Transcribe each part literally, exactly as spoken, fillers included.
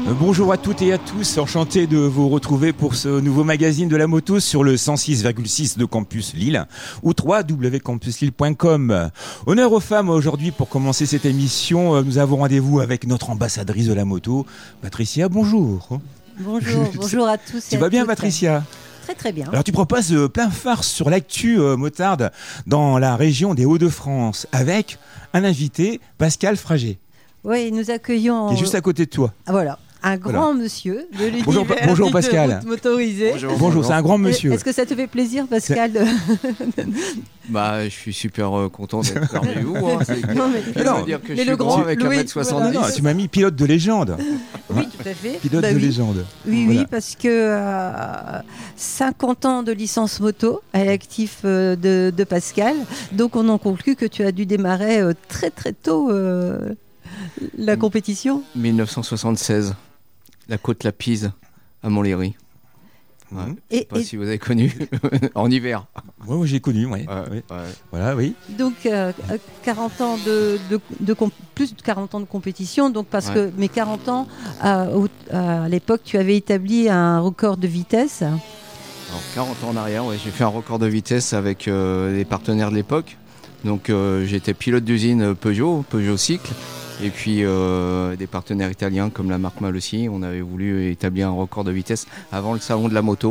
Bonjour à toutes et à tous, enchanté de vous retrouver pour ce nouveau magazine de la moto sur le cent six virgule six de Campus Lille ou w w w point campus lille point com. Honneur aux femmes aujourd'hui pour commencer cette émission. Nous avons rendez-vous avec notre ambassadrice de la moto, Patricia. Bonjour. Bonjour, bonjour à tous. Tu vas bien, Patricia ? Très très bien. Alors tu proposes euh, plein farce sur l'actu euh, motarde dans la région des Hauts-de-France avec un invité, Pascal Frager. Oui, nous accueillons... Qui est juste à côté de toi. Ah, voilà. Un grand voilà. monsieur de l'univers bonjour, bonjour Pascal. motorisé. Bonjour, bonjour, c'est un grand monsieur. Est-ce que ça te fait plaisir, Pascal de... Bah, je suis super euh, content d'être parmi vous. Hein. Non, mais, non, dire que je suis grand avec un mètre soixante-dix. Voilà. Non, tu m'as mis pilote de légende. Oui, tout à fait. Pilote bah, de oui. légende. Oui, voilà. oui, parce que euh, cinquante ans de licence moto à l'actif euh, de, de Pascal. Donc, on en conclut que tu as dû démarrer euh, très très tôt euh, la compétition. dix-neuf cent soixante-seize. La côte Lapise à Montlhéry. Ouais. Et, je ne sais pas et... si vous avez connu en hiver. Oui, ouais, j'ai connu, ouais. Ouais, ouais. Ouais. Voilà, oui. Donc euh, quarante ans de, de, de comp- plus de quarante ans de compétition, donc parce ouais. que mes quarante ans à, à l'époque tu avais établi un record de vitesse. Alors, quarante ans en arrière, ouais, j'ai fait un record de vitesse avec euh, les partenaires de l'époque. Donc euh, j'étais pilote d'usine Peugeot, Peugeot Cycle. Et puis euh, des partenaires italiens comme la marque Malossi, on avait voulu établir un record de vitesse avant le salon de la moto,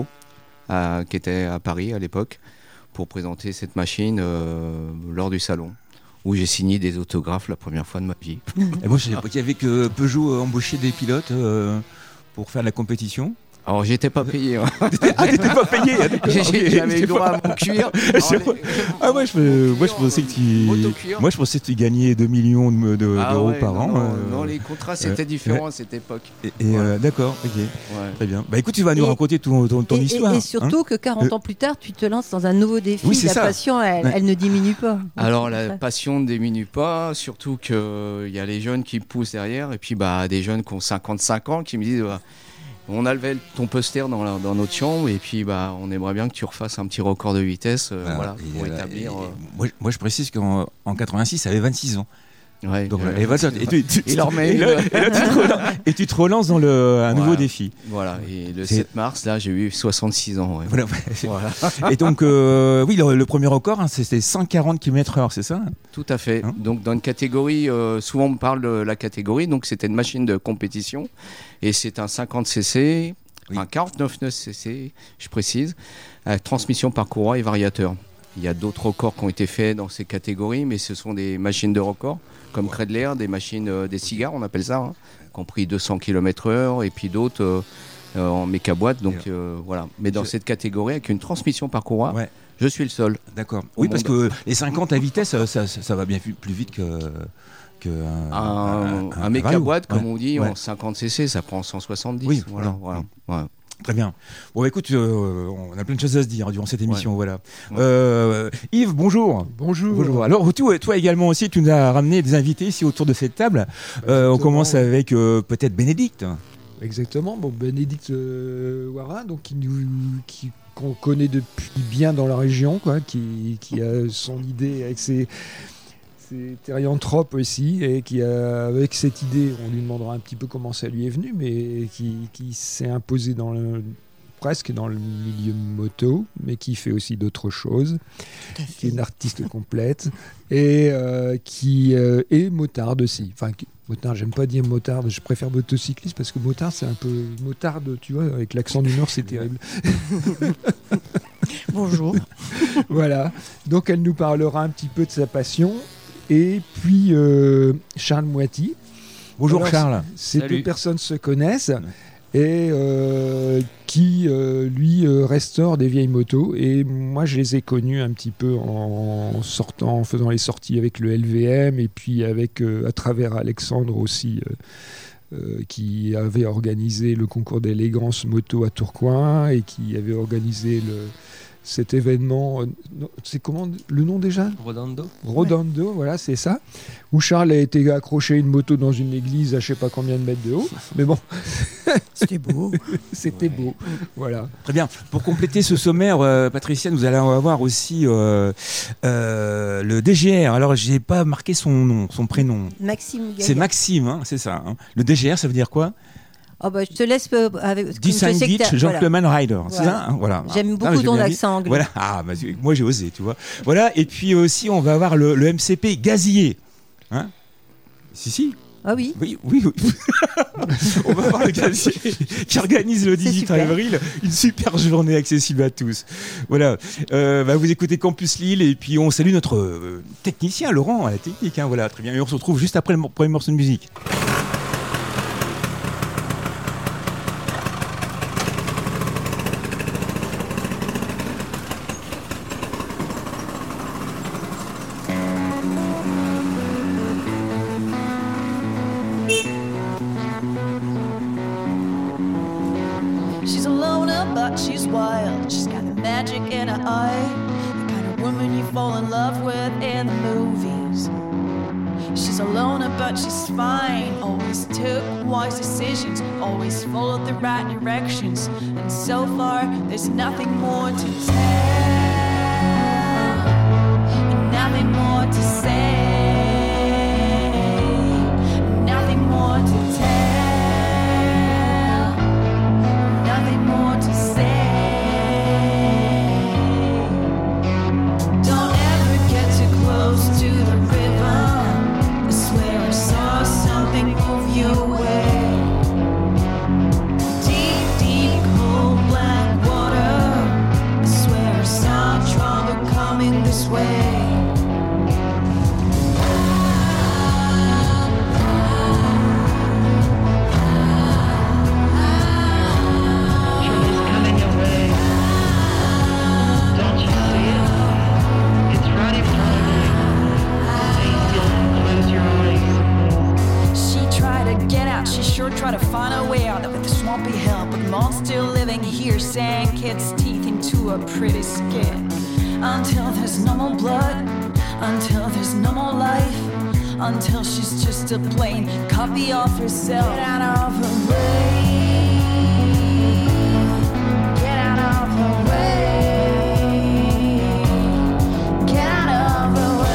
à, qui était à Paris à l'époque, pour présenter cette machine euh, lors du salon, où j'ai signé des autographes la première fois de ma vie. Et moi, je savais pas qu'il y avait que Peugeot embauchait des pilotes euh, pour faire de la compétition. Alors j'étais pas payé. Hein. Ah, t'étais pas payé. J'ai, J'avais eu droit à mon cuir. Alors, ah moi je, moi je pensais que tu, moi je pensais que tu gagnais deux millions de, de, ah, d'euros ouais, par non, an. Non, euh, non, les contrats c'était euh, différent ouais. à cette époque. Et, et ouais. euh, d'accord, ok, ouais. Très bien. Bah écoute, tu vas nous et, raconter ton, ton, ton et, histoire. Et, et surtout hein que quarante ans plus tard, tu te lances dans un nouveau défi. Oui, c'est la ça. passion, elle, ouais. elle ne diminue pas. Alors la passion ne diminue pas, surtout qu'il euh, y a les jeunes qui me poussent derrière, et puis bah des jeunes qui ont cinquante-cinq ans qui me disent. Bah, on a levé ton poster dans, la, dans notre chambre et puis bah, on aimerait bien que tu refasses un petit record de vitesse euh, ah, voilà, pour euh, établir... Et, euh... moi, moi je précise qu'en en quatre-vingt-six, ça avait vingt-six ans. Ouais, donc, euh, et, voilà, et, tu, tu, il en remet et, là, et, là, tu te relances, et tu te relances dans le, un voilà, nouveau défi. Voilà, et le c'est... sept mars, là, j'ai eu soixante-six ans. Ouais. Voilà, voilà. Et donc, euh, oui, le, le premier record, hein, c'était cent quarante kilomètres heure, c'est ça ? Tout à fait. Hein donc, dans une catégorie, euh, souvent on me parle de la catégorie, donc c'était une machine de compétition, et c'est un cinquante cc, oui. un quarante-neuf cc, je précise, avec transmission par courroie et variateur. Il y a d'autres records qui ont été faits dans ces catégories, mais ce sont des machines de record, comme ouais. Credler, des machines, euh, des cigares, on appelle ça, hein, qui ont pris deux cents kilomètres heure, et puis d'autres euh, euh, en mécaboîte. Donc euh, voilà. Mais dans je... cette catégorie, avec une transmission par courroie, ouais. je suis le seul. D'accord. Oui, parce que les cinquante à vitesse, ça, ça, ça va bien plus vite que. Que un, un, un, un mécaboîte, comme ouais. on dit, ouais. en cinquante cc, ça prend cent soixante-dix. Oui, voilà. voilà. voilà. Ouais. Très bien. Bon, bah, écoute, euh, on a plein de choses à se dire durant cette émission. Ouais. Voilà. Ouais. Euh, Yves, bonjour. Bonjour. Bonjour. Alors, toi, toi également aussi, tu nous as ramené des invités ici autour de cette table. Euh, on commence avec euh, peut-être Bénédicte. Exactement. Bon, Bénédicte euh, Warin, donc qui nous, qui qu'on connaît depuis bien dans la région, quoi, qui, qui a son idée avec ses C'est Thérianthrope aussi, et qui a, avec cette idée, on lui demandera un petit peu comment ça lui est venu, mais qui, qui s'est imposé dans le, presque dans le milieu moto, mais qui fait aussi d'autres choses, qui est une artiste complète, et euh, qui euh, est motarde aussi. Enfin, motard, j'aime pas dire motarde, je préfère motocycliste, parce que motard, c'est un peu motarde, tu vois, avec l'accent du Nord, c'est terrible. Bonjour. Voilà, donc elle nous parlera un petit peu de sa passion. Et puis euh, Charles Moiti. Bonjour. Alors, Charles. Ces deux personnes se connaissent et euh, qui euh, lui euh, restaure des vieilles motos. Et moi je les ai connus un petit peu en sortant, en faisant les sorties avec le L V M et puis avec euh, à travers Alexandre aussi. Euh, Euh, qui avait organisé le concours d'élégance moto à Tourcoing et qui avait organisé le, cet événement, euh, c'est comment le nom déjà ? Rodando. Rodando, ouais. Voilà, c'est ça. Où Charles a été accroché à une moto dans une église à je sais pas combien de mètres de haut. Mais bon. C'était beau. C'était ouais. beau. Voilà. Très bien. Pour compléter ce sommaire, euh, Patricia, nous allons avoir aussi euh, euh, le D G R. Alors, j'ai pas marqué son nom, son prénom. Maxime Gaillard. C'est Maxime, hein, c'est ça. Hein. Le D G R, ça veut dire quoi ? Oh bah, je te laisse euh, avec. Disengage Gentleman voilà. Rider, c'est voilà. ça hein voilà. J'aime beaucoup ah, ton accent anglais. Voilà, ah, bah, moi j'ai osé, tu vois. Voilà, et puis aussi on va avoir le, le M C P Gazier. Hein si, si. Ah oui. Oui, oui, oui. On va voir le Gazier qui organise le dix-huit avril une super journée accessible à tous. Voilà. Euh, bah, vous écoutez Campus Lille et puis on salue notre euh, technicien Laurent à la technique. Hein, voilà, très bien. Et on se retrouve juste après le premier morceau de musique. She's wild, she's got the magic in her eye, the kind of woman you fall in love with in the movies. She's a loner but she's fine, always took wise decisions, always followed the right directions, and so far there's nothing more to tell, nothing more to say, nothing more to tell, nothing more to say. Try to find a way out of the swampy hell, but mom's still living here, sank its teeth into a pretty skin. Until there's no more blood, until there's no more life, until she's just a plain copy of herself. Get out of her way, get out of her way, get out of her way.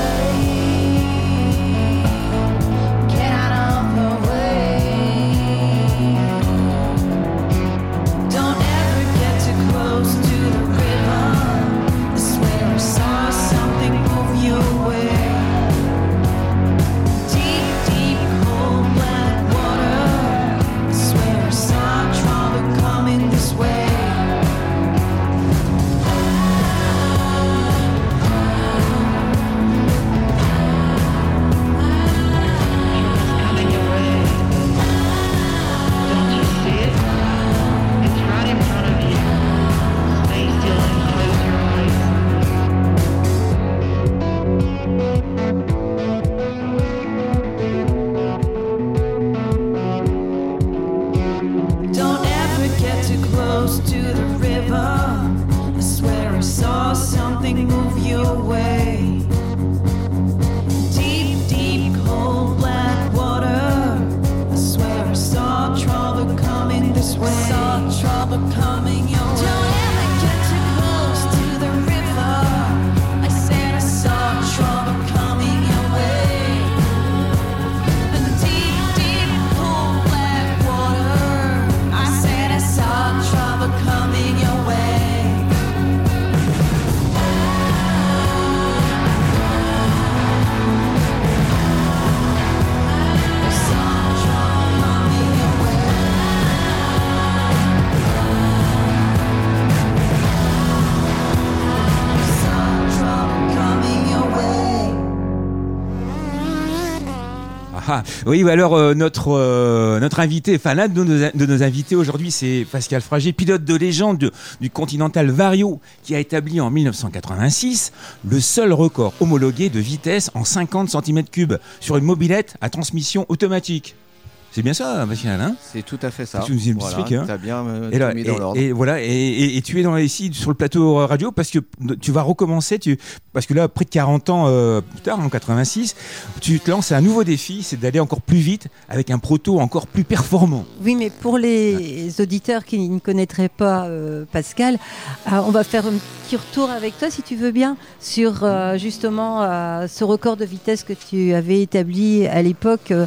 Ah, oui, alors euh, notre euh, notre invité, enfin l'un de nos, de nos invités aujourd'hui, c'est Pascal Frager, pilote de légende de, du Continental Vario, qui a établi en dix-neuf cent quatre-vingt-six le seul record homologué de vitesse en cinquante centimètres cubes sur une mobilette à transmission automatique. C'est bien ça, Pascal, hein ? C'est tout à fait ça. Tu nous expliques, voilà, hein. T'as bien euh, et là, mis dans et, l'ordre. Et voilà, et, et, et tu es dans ici sur le plateau radio parce que tu vas recommencer, tu, parce que là, près de quarante ans euh, plus tard, en quatre-vingt-six, tu te lances à un nouveau défi, c'est d'aller encore plus vite avec un proto encore plus performant. Oui, mais pour les ouais. auditeurs qui ne connaîtraient pas euh, Pascal, euh, on va faire un petit retour avec toi, si tu veux bien, sur euh, justement euh, ce record de vitesse que tu avais établi à l'époque. Euh,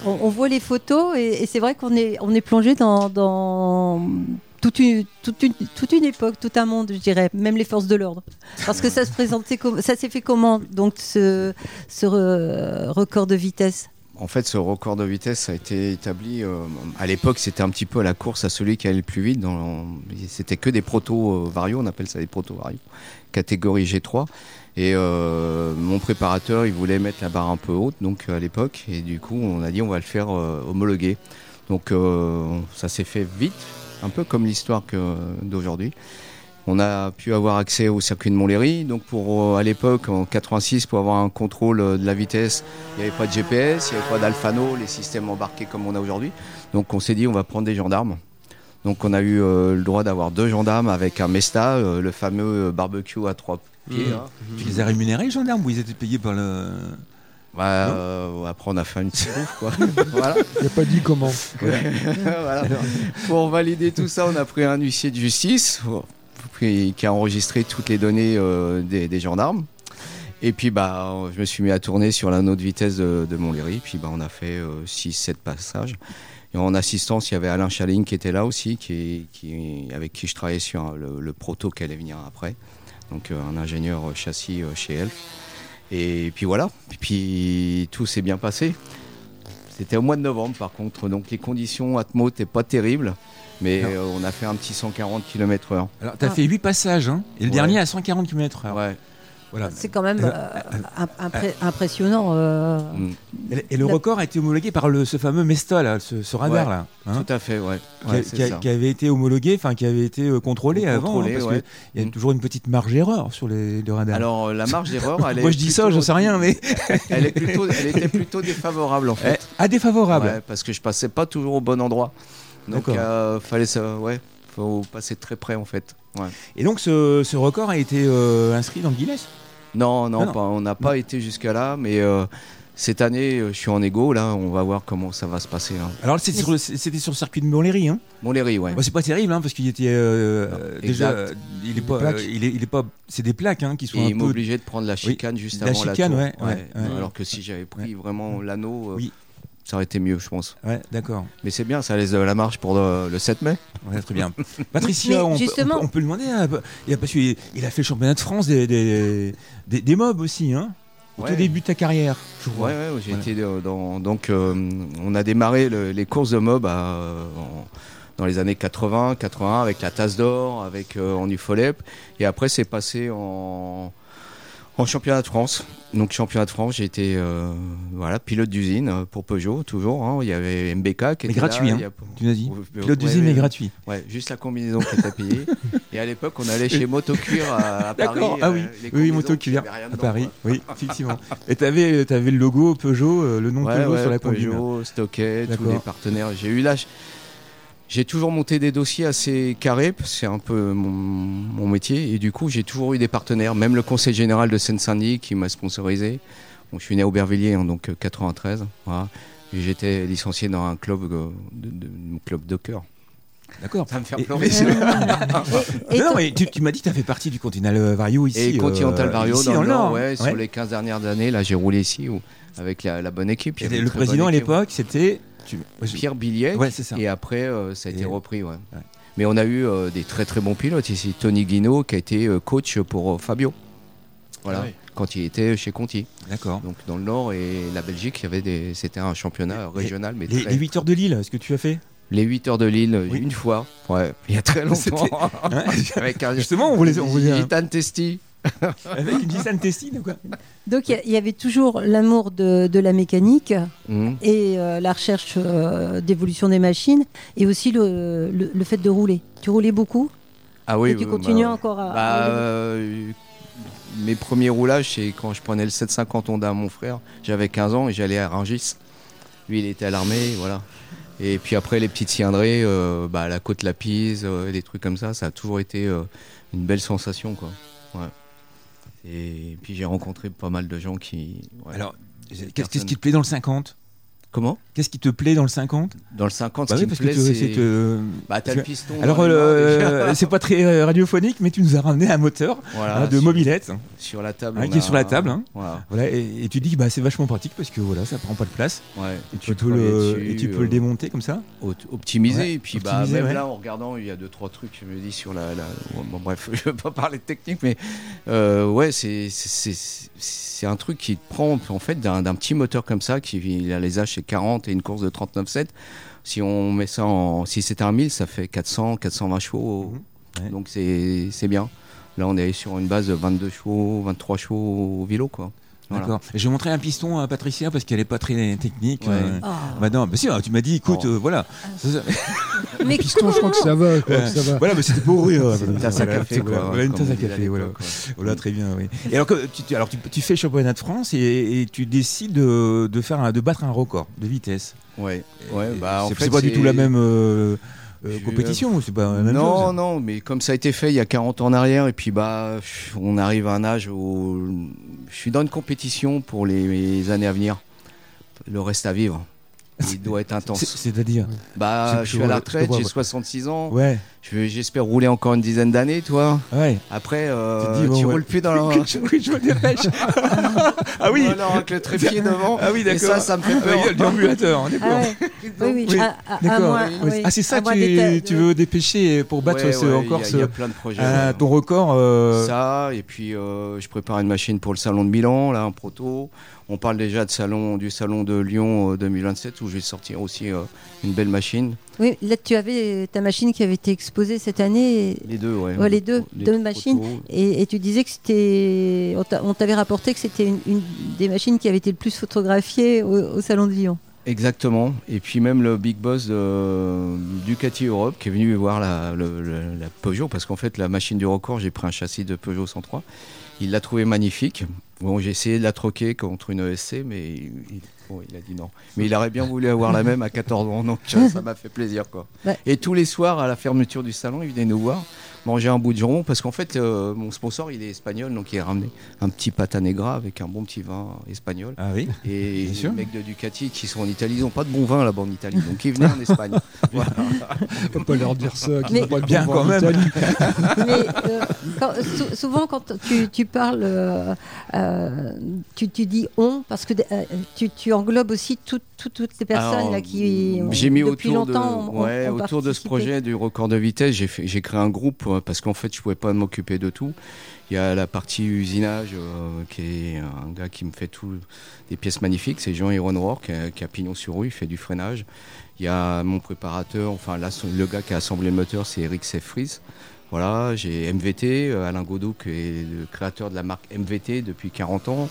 on, on voit les photos et, et c'est vrai qu'on est, on est plongé dans, dans toute, une, toute, une, toute une époque, tout un monde, je dirais, même les forces de l'ordre. Parce que ça se présentait, comme, ça s'est fait comment, donc ce, ce re, record de vitesse? En fait, ce record de vitesse a été établi. Euh, à l'époque, c'était un petit peu la course à celui qui allait le plus vite. Dans, c'était que des proto-varios, on appelle ça des proto-varios, catégorie G trois. Et euh, mon préparateur, il voulait mettre la barre un peu haute, donc à l'époque. Et du coup, on a dit on va le faire euh, homologuer. Donc, euh, ça s'est fait vite, un peu comme l'histoire que, d'aujourd'hui. On a pu avoir accès au circuit de Montlhéry. Donc pour, à l'époque, en quatre-vingt-six, pour avoir un contrôle de la vitesse, il n'y avait pas de G P S, il n'y avait pas d'Alphano, les systèmes embarqués comme on a aujourd'hui. Donc on s'est dit, on va prendre des gendarmes. Donc on a eu euh, le droit d'avoir deux gendarmes avec un Mesta, euh, le fameux barbecue à trois pieds. Mmh. Hein. Tu les as rémunérés, les gendarmes, ou ils étaient payés par le... Bah, euh, après on a fait une petite bouffe, quoi. Voilà. Il n'a pas dit comment. Voilà. Pour valider tout ça, on a pris un huissier de justice qui a enregistré toutes les données euh, des, des gendarmes. Et puis bah, je me suis mis à tourner sur l'anneau de vitesse de, de Montlhéry. Puis bah, on a fait euh, six sept passages. Et en assistance, il y avait Alain Chaline qui était là aussi, qui, qui, avec qui je travaillais sur le, le proto qui allait venir après. Donc euh, un ingénieur châssis euh, chez Elf. Et puis voilà, et puis tout s'est bien passé. C'était au mois de novembre par contre, donc les conditions atmo n'étaient pas terribles. Mais euh, on a fait un petit cent quarante kilomètres heure. Alors, tu as Ah. fait huit passages, hein, et le Ouais. dernier à cent quarante kilomètres heure. Ouais. Voilà. C'est quand même euh, impré- impressionnant. euh. Mm. Et, et le La- record a été homologué par le, ce fameux Mesta, là, ce, ce radar, Ouais. là, hein, Tout à fait, ouais. qui, Ouais, a- c'est qui a- ça. qui avait été homologué, enfin qui avait été euh, contrôlé avant, Contrôlé, hein, parce ouais. qu'il y a Mm. toujours une petite marge d'erreur sur les, les radars. Alors euh, la marge d'erreur, elle est. Moi je dis ça, plutôt- j'en sais rien, mais Elle est plutôt, elle était plutôt défavorable en fait. à défavorable. Ouais, parce que je passais pas toujours au bon endroit. Donc D'accord. euh, fallait ça, ouais, faut passer très près en fait. Ouais. Et donc ce, ce record a été euh, inscrit dans le Guinness. Non, non, Ah non. pas- on n'a pas été jusqu'à là, mais euh, cette année, euh, je suis en égo là, on va voir comment ça va se passer. Hein. Alors c'était sur, le- c'était sur le circuit de Montlhéry, hein. Montlhéry, ouais. Bon, c'est pas terrible, hein, parce qu'il était euh, Non, déjà, exact. euh, il est Des pas, plaques. euh, il est, il est pas, c'est des plaques, hein, qui sont Et un il peu. m'obligeait de prendre la chicane juste la avant chicane, la tour. ouais, ouais, ouais. Alors que si j'avais pris Ouais. vraiment l'anneau, euh, Oui. ça aurait été mieux, je pense. Ouais, d'accord. Mais c'est bien, ça laisse de la marge pour le, le sept mai. Ouais, très bien. Patricia, Mais on, peut, justement- on, peut, on peut lui demander, hein, il a, parce qu'il il a fait le championnat de France des, des, des, des mobs aussi, hein, au Ouais. tout début de ta carrière, je Ouais, crois. ouais, j'ai Voilà. été euh, dans. Donc, euh, on a démarré le- les courses de mob à, euh, en- dans les années quatre-vingts, quatre-vingt-un avec la tasse d'or, avec euh, en U F O L E P. Et après, c'est passé en, en championnat de France. Donc, championnat de France, j'ai été euh, voilà, pilote d'usine euh, pour Peugeot, toujours. Hein. Il y avait M B K qui Mais était gratuit, là. hein, il y a- tu nous as dit. Ouais, Pilote d'usine, ouais, mais ouais. gratuit. Ouais, juste la combinaison qui était payée. Et à l'époque, on allait chez Motocuir à, à Paris. D'accord, ah oui, euh, les oui, combinaisons, Motocuir il y avait rien à dedans, Paris, quoi. oui, effectivement. Et t'avais, t'avais le logo Peugeot, euh, le nom Ouais, Peugeot ouais, sur la combine. Peugeot, Stocket, tous D'accord. les partenaires. J'ai eu l'âge. J'ai toujours monté des dossiers assez carrés, c'est un peu mon, mon métier, et du coup j'ai toujours eu des partenaires, même le conseil général de Seine-Saint-Denis qui m'a sponsorisé. Bon, je suis né à Aubervilliers, hein, donc euh, quatre-vingt-treize, voilà. Et j'étais licencié dans un club euh, de, de, de club de cœur. D'accord. Ça va me faire Et- pleurer. mais- Et non, toi- mais tu, tu m'as dit que tu as fait partie du Continental Vario ici. Et Continental euh, Vario ici dans, le Nord, hein. ouais, sur les quinze dernières années, là j'ai roulé ici où, avec la, la bonne équipe. Il y Et avait une le très président à bonne équipe. l'époque, c'était. Tu... Pierre Billet. Ouais, c'est ça. Et après, euh, ça a été Et- repris. Ouais. Ouais. Mais on a eu euh, des très très bons pilotes ici. Tony Guinaud qui a été euh, coach pour euh, Fabio. Voilà. Ah oui. Quand il était chez Conti. D'accord. Donc dans le Nord et la Belgique, il y avait des... c'était un championnat régional. Mais Les, très... les huit heures de Lille, est-ce que tu as fait Les huit heures de Lille, Oui. une fois. Ouais. Il y a très longtemps. Hein avec un Justement, on voulait, on voulait Gitane Testi. avec une Nissan Testine, quoi. Donc il y a- il y, avait toujours l'amour de, de la mécanique Mhm. et euh, la recherche euh, d'évolution des machines et aussi le, le, le fait de rouler. Tu roulais beaucoup Ah oui. et tu oui, continues bah, encore à... Bah, à rouler euh, mes premiers roulages, c'est quand je prenais le sept cent cinquante Honda à mon frère. J'avais quinze ans et j'allais à Rungis. Lui, il était à l'armée, voilà. Et puis après, les petites cylindrées, euh, bah, la côte Lapise, euh, des trucs comme ça, ça a toujours été euh, une belle sensation, quoi. Ouais. Et puis j'ai rencontré pas mal de gens qui. ouais. Alors, qu'est-ce personnes. qu'est-ce qui te plaît dans le cinquante? Comment ? Qu'est-ce qui te plaît dans le cinquante ? Dans le cinquante, Bah ce oui, qui parce me plaît, que tu- c'est... c'est, euh, Bah, t'as tu- le piston. Alors, dans les mains, euh, déjà. c'est pas très euh, radiophonique, mais tu nous as ramené un moteur Voilà, hein, de sur- mobilette. Sur la table. Hein, on qui est a- sur la table, hein. Voilà. Voilà, et, et tu dis que bah, c'est vachement pratique parce que voilà, ça prend pas de place. Ouais. Et tu, peut peux le, travailler et tu dessus, peux le euh, démonter comme ça. Op- optimiser Ouais, et puis optimiser, bah même ouais. là en regardant il y a deux trois trucs je me dis sur la, la... Bon, bref je vais pas parler de technique mais euh, ouais c'est, c'est, c'est, c'est un truc qui te prend en fait d'un, d'un petit moteur comme ça qui il a les âges c'est quarante et une course de trente-neuf sept si on met ça en si c'était un mille ça fait quatre cents quatre cent vingt chevaux Mhm. Ouais. donc c'est, c'est bien là on est sur une base de vingt-deux chevaux vingt-trois chevaux au vélo quoi. Voilà. D'accord. Et je vais montrer un piston à Patricia parce qu'elle est pas très technique. Ouais. euh. Oh. Bah non, bah si, tu m'as dit, écoute, Oh. euh, voilà. Ça, ça- Mais Piston, je crois que ça va. Quoi, que ça va. Voilà, mais c'était pour rire. C'est une tasse à Voilà, café c'est quoi. voilà, une comme tasse on à disait café, voilà. l'époque, ouais. Voilà, très bien, oui. Et alors, que tu, alors tu, tu fais championnat de France et, et tu décides de, de, faire un, de battre un record de vitesse. Ouais, ouais, Et bah en c'est, fait c'est pas du c'est- tout la même euh, euh, Je- compétition, c'est pas la même non, chose. non, mais comme ça a été fait il y a quarante ans en arrière, et puis bah, on arrive à un âge où je suis dans une compétition pour les, les années à venir. Le reste à vivre, il doit être intense. C'est, c'est-à-dire Bah, je- je suis je à la vois- je retraite, vois, j'ai ouais. soixante-six ans. Ouais, Je vais- j'espère rouler encore une dizaine d'années, toi. ouais. Après, euh, Tu te dis, bon, tu ouais. roules plus dans la. Oui, je me dépêche. ah oui. Voilà, avec le trépied devant. Ah oui, Et d'accord. ça, ça me fait peur. Il y a le déambulateur, on est Ah d'accord. ouais. Oui, oui. Oui, à- à- à D'accord. moins- Oui. oui. Ah, c'est ça À que moins tu, d'état- tu veux dépêcher pour battre Ouais, ce, ouais, encore il y a- ce, il y a plein de projets. ah, ouais. ton record. euh, Ça, et puis euh, je prépare une machine pour le salon de Milan, là, un proto. On parle déjà de salon, du salon de Lyon euh, deux mille vingt-sept où je vais sortir aussi euh, une belle machine. Oui, là tu avais ta machine qui avait été exposée cette année. et- Les deux, ouais. Ouais, les deux, Les deux protos. machines. Et, et tu disais que c'était. On, t'a- on t'avait rapporté que c'était une, une des machines qui avait été le plus photographiée au, au Salon de Lyon. Exactement. Et puis même le big boss de Ducati Europe qui est venu voir la, le- le- la Peugeot, parce qu'en fait la machine du record, j'ai pris un châssis de Peugeot cent trois. Il l'a trouvé magnifique. Bon, j'ai essayé de la troquer contre une E S C, mais il, il- bon, il a dit non. Mais il aurait bien voulu avoir la même à quatorze ans, donc euh, ça m'a fait plaisir, quoi. Ouais. Et tous les soirs, à la fermeture du salon, il venait nous voir, manger un bout de jambon, parce qu'en fait, euh, mon sponsor, il est espagnol, donc il a ramené un petit pata negra avec un bon petit vin espagnol. Ah oui. Et Bien sûr. les mecs de Ducati qui sont en Italie, ils n'ont pas de bon vin là-bas en Italie, donc ils venaient en Espagne. Voilà. On peut pas leur dire ça. qu'ils Mais- n'ont pas de Bien bon quand vin en même. Italie. Mais euh, quand- sou- souvent, quand tu, tu parles, euh, euh, tu, tu dis on, parce que euh, tu, tu englobes aussi tout- tout- toutes les personnes Alors, là, qui, ont- j'ai mis depuis autour, de, longtemps, ont- ouais, ont autour de ce participé. projet du record de vitesse, j'ai, fait, j'ai créé un groupe euh, parce qu'en fait, je pouvais pas m'occuper de tout. Il y a la partie usinage euh, qui est un gars qui me fait tout, des pièces magnifiques, c'est Jean Ironwork qui, a- qui a pignon sur rue, il fait du freinage. Il y a mon préparateur, enfin là, le gars qui a assemblé le moteur, c'est Eric Sefries. Voilà, j'ai M V T, euh, Alain Godot qui est le créateur de la marque M V T depuis quarante ans.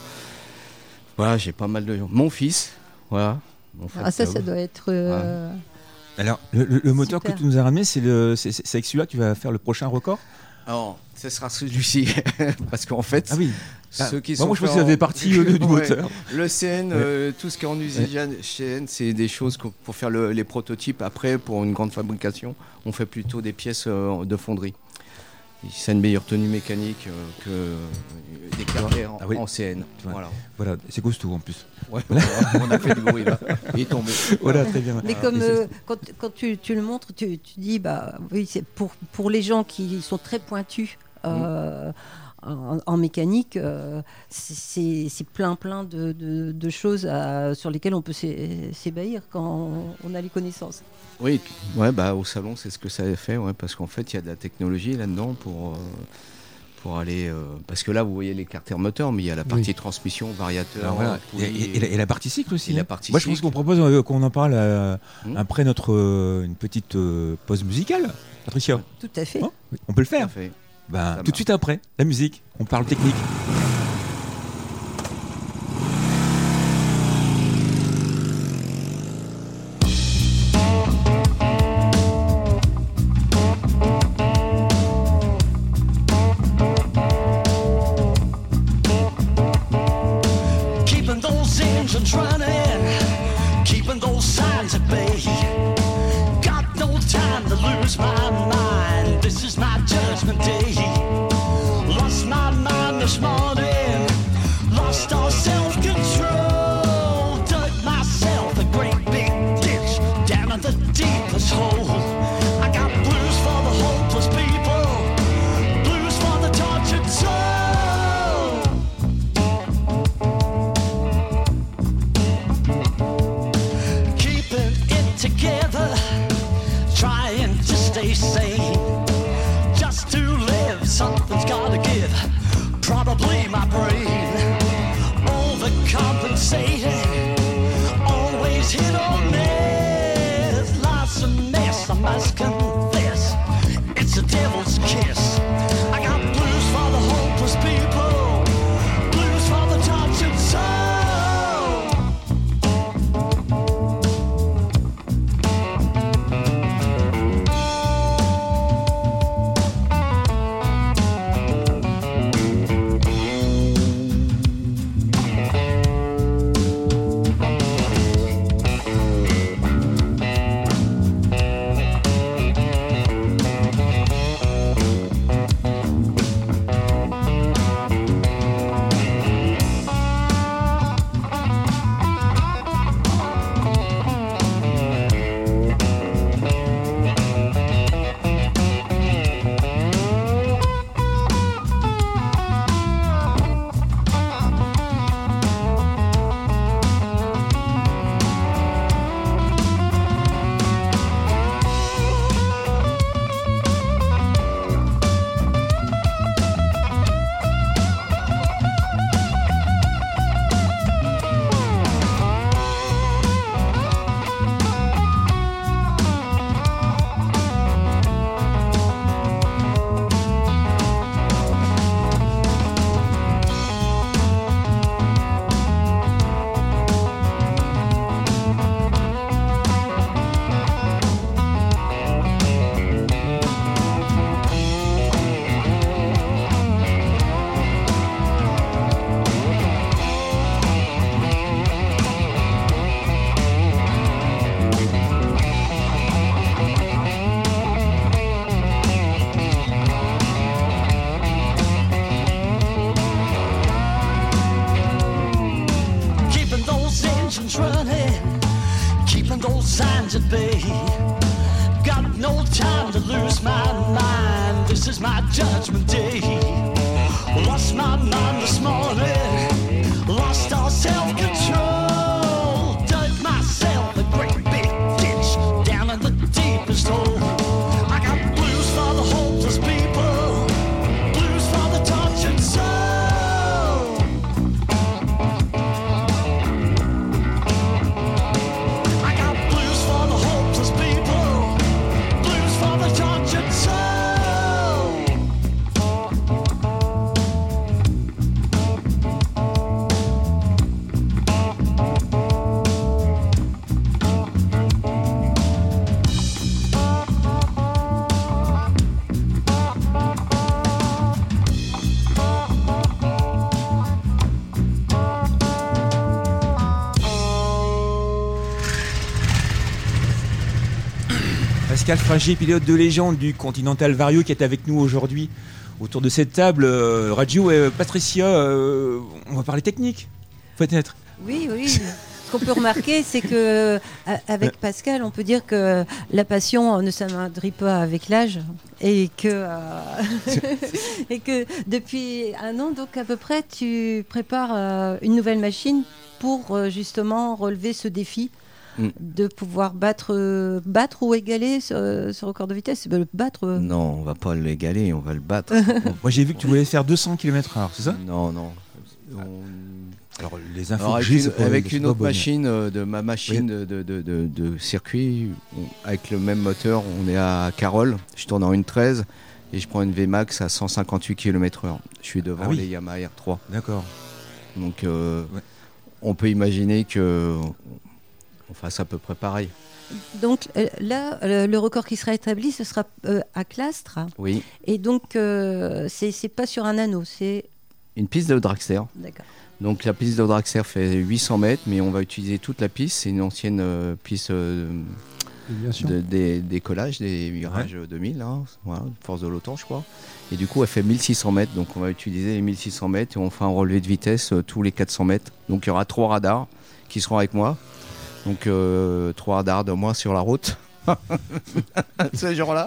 Voilà, j'ai pas mal de gens. Mon fils, voilà. Mon Ah, ça, frère, ça doit être. euh, Alors, le, le- le moteur Super. que tu nous as ramené, c'est, le, c'est, c'est avec celui-là que tu vas faire le prochain record. Alors, ce sera celui-ci. Parce qu'en fait, Ah oui. ceux qui Moi, sont moi, je faits pensais que ça en- faisait partie euh, du Ouais. moteur. Le C N, euh, tout ce qui est en usine chez N, c'est des choses que- pour faire le- les prototypes. Après, pour une grande fabrication, on fait plutôt des pièces euh, de fonderie. C'est une meilleure tenue mécanique euh, que euh, des carrières en, Ah oui. en C N. Ouais. Voilà. Voilà, c'est costaud en plus. Ouais, voilà. On a fait du bruit là. Il est tombé. Voilà, très bien. Mais comme Et c'est- euh, quand, quand tu, tu le montres, tu, tu dis, bah oui, c'est pour, pour les gens qui sont très pointus euh, en, en mécanique, euh, c'est- c'est c'est plein plein de, de- de choses à- sur lesquelles on peut s'é- s'ébahir quand on, on a les connaissances. Oui, ouais, bah, au salon, c'est ce que ça a fait, ouais, parce qu'en fait, il y a de la technologie là-dedans pour, euh, pour aller. euh, parce que là, vous voyez les carters moteurs, mais il y a la partie Oui. transmission, variateur. Alors, voilà. poulie, Et, et- et la, et la partie cycle aussi. et la hein. partie Moi, je pense cycle. qu'on propose euh, qu'on en parle euh, Hmm. après notre euh, une petite euh, pause musicale. Patricia, Tout à fait. Oh, on peut le Tout à faire. fait. Ben, Ça tout de marche. suite après, la musique. On parle technique. Keeping those engines running, keeping those signs at bay. Got no time to lose my mind. This is my judgment day. Lost my mind this morning. stay sane. Just to live, something's gotta give. Probably my brain. Overcompensating, always hit or miss. Life's a mess, I must confess. It's a devil's kiss. I got blues for the hopeless people, blues for the tortured soul. signs at bay. Got no time to lose my mind. This is my judgment day. Lost my mind this morning. Lost all self-control. Dug myself a great big ditch down in the deepest hole. I got blues for the hopeless people. Blues for the tortured soul. I got blues for the hopeless people. Blues for the tortured soul. Pascal Fragier, pilote de légende du Continental Vario, qui est avec nous aujourd'hui autour de cette table. Euh, radio, euh, Patricia, euh, on va parler technique, peut-être. Oui, oui. Ce qu'on peut remarquer, c'est que avec Pascal, on peut dire que la passion ne s'amoindrit pas avec l'âge, et que euh, et que depuis un an, donc à peu près, tu prépares euh, une nouvelle machine pour euh, justement relever ce défi. Mm. De pouvoir battre, euh, battre ou égaler ce, ce record de vitesse. Le battre. Euh... Non, on va pas l'égaler, on va le battre. Moi, j'ai vu que tu voulais faire deux cents kilomètres heure, c'est ça ? Non, non. On... Alors, les infos Alors, avec que j'ai, une, c'est pas, avec c'est une pas autre bonne. machine, euh, de ma machine Oui. de, de, de, de circuit, on- avec le même moteur, on est à Carole. Je tourne en une treize et je prends une V MAX à cent cinquante-huit kilomètres heure. Je suis devant Ah oui. les Yamaha R trois. D'accord. Donc, euh, Ouais. on peut imaginer que on fasse à peu près pareil. Donc euh, là, euh, le record qui sera établi, ce sera euh, à Clastres. Oui, Et donc, euh, c'est c'est pas sur un anneau, c'est. une piste de dragster. D'accord. Donc la piste de dragster fait huit cents mètres, mais on va utiliser toute la piste. C'est une ancienne euh, piste euh, Bien sûr. de, des décollages, des virages deux mille, hein, voilà, force de l'OTAN, je crois. Et du coup, elle fait mille six cents mètres. Donc on va utiliser les mille six cents mètres et on fera un relevé de vitesse euh, tous les quatre cents mètres. Donc il y aura trois radars qui seront avec moi. Donc euh, trois radars de moins sur la route. Ce jour-là.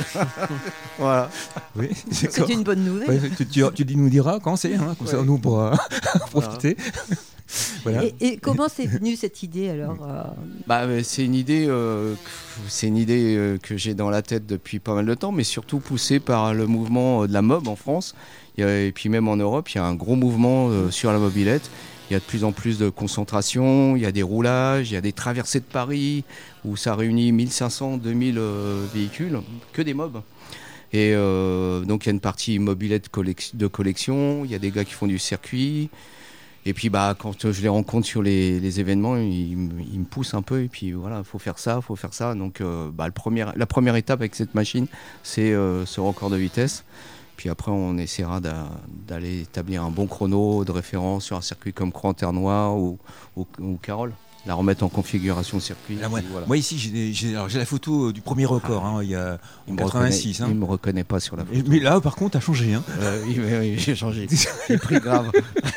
Voilà. Oui, C'est une bonne nouvelle. Ouais, tu, tu, tu, tu nous diras quand c'est, hein, comme ça Ouais. nous pourra profiter. Voilà. Et, et comment c'est venu cette idée alors euh... Bah, euh, c'est une idée, euh, c'est une idée euh, que j'ai dans la tête depuis pas mal de temps, mais surtout poussée par le mouvement de la mob en France. Il y a, et puis même en Europe, il y a un gros mouvement euh, sur la mobilette. Il y a de plus en plus de concentration, il y a des roulages, il y a des traversées de Paris où ça réunit mille cinq cents, deux mille euh, véhicules, que des mobs. Et euh, donc il y a une partie mobilette collec- de collection, il y a des gars qui font du circuit. Et puis bah, quand je les rencontre sur les, les événements, ils, ils me poussent un peu. Et puis voilà, il faut faire ça, il faut faire ça. Donc euh, bah, le premier, la première étape avec cette machine, c'est euh, ce record de vitesse. Puis après, on essaiera d'a, d'aller établir un bon chrono de référence sur un circuit comme Croix-en-Terre-Noire ou, ou, ou Carole. La remettre en configuration circuit. Là, moi, voilà. moi ici, j'ai, j'ai, alors, j'ai la photo du premier record, hein, il y a Il en quatre-vingt-six. Il ne me reconnaît pas sur la photo. Mais là, par contre, t'as changé. Hein. Euh, oui, oui, oui, j'ai changé. J'ai pris grave.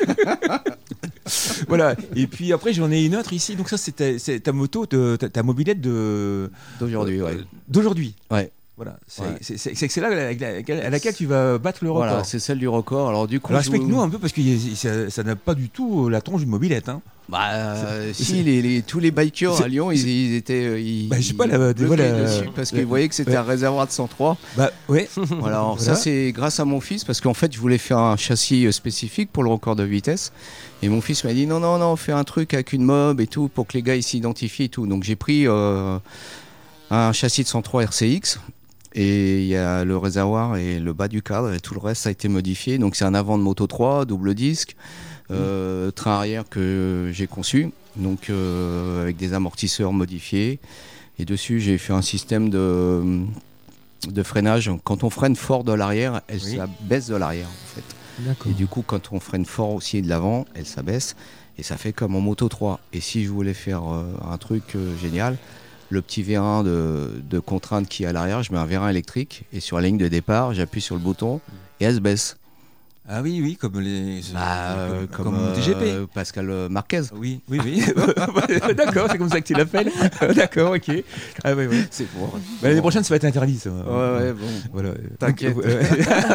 Voilà. Et puis après, j'en ai une autre ici. Donc ça, c'est ta, c'est ta moto, de, ta, ta mobilette de D'aujourd'hui, euh, ouais. D'aujourd'hui. Ouais. Voilà. C'est, Ouais. c'est, c'est, c'est, c'est là à laquelle, à laquelle tu vas battre le record. Voilà, c'est celle du record. Alors du coup, Alors je vous- explique-nous un peu parce que y a- ça, ça n'a pas du tout la tronche d'une mobilette. Hein. Bah, euh, C'est- si, c'est- les, les- tous les bikers c'est- à Lyon, ils, ils étaient. euh, Ils, Bah, je sais pas, la- ils des fois, bloquaient la- dessus parce la- qu'ils voyaient que c'était ouais. un réservoir de cent trois. Bah ouais. Voilà, alors Voilà. ça, c'est grâce à mon fils parce qu'en fait, je voulais faire un châssis euh, spécifique pour le record de vitesse. Et mon fils m'a dit non, non, non, fais un truc avec une mob et tout pour que les gars ils s'identifient et tout. Donc j'ai pris euh, un châssis de cent trois R C X. Et il y a le réservoir et le bas du cadre et tout le reste ça a été modifié. Donc c'est un avant de Moto trois, double disque, euh, train arrière que j'ai conçu, donc euh, avec des amortisseurs modifiés. Et dessus j'ai fait un système de, de freinage. Quand on freine fort de l'arrière, elle Oui. s'abaisse de l'arrière en fait. D'accord. Et du coup quand on freine fort aussi de l'avant, elle s'abaisse. Et ça fait comme en Moto trois. Et si je voulais faire euh, un truc euh, génial, le petit vérin de, de contrainte qui est à l'arrière, je mets un vérin électrique et sur la ligne de départ, j'appuie sur le bouton et elle se baisse. Ah oui, oui, comme les. Bah, euh, comme, comme, comme T G P. euh, Pascal Marquez. Oui, oui, oui. D'accord, c'est comme ça que tu l'appelles. D'accord, ok. Ah ouais, ouais. C'est pour. Bah, l'année prochaine, ça va être interdit, ça. Ouais, ouais, bon. Voilà. T'inquiète. Donc, euh,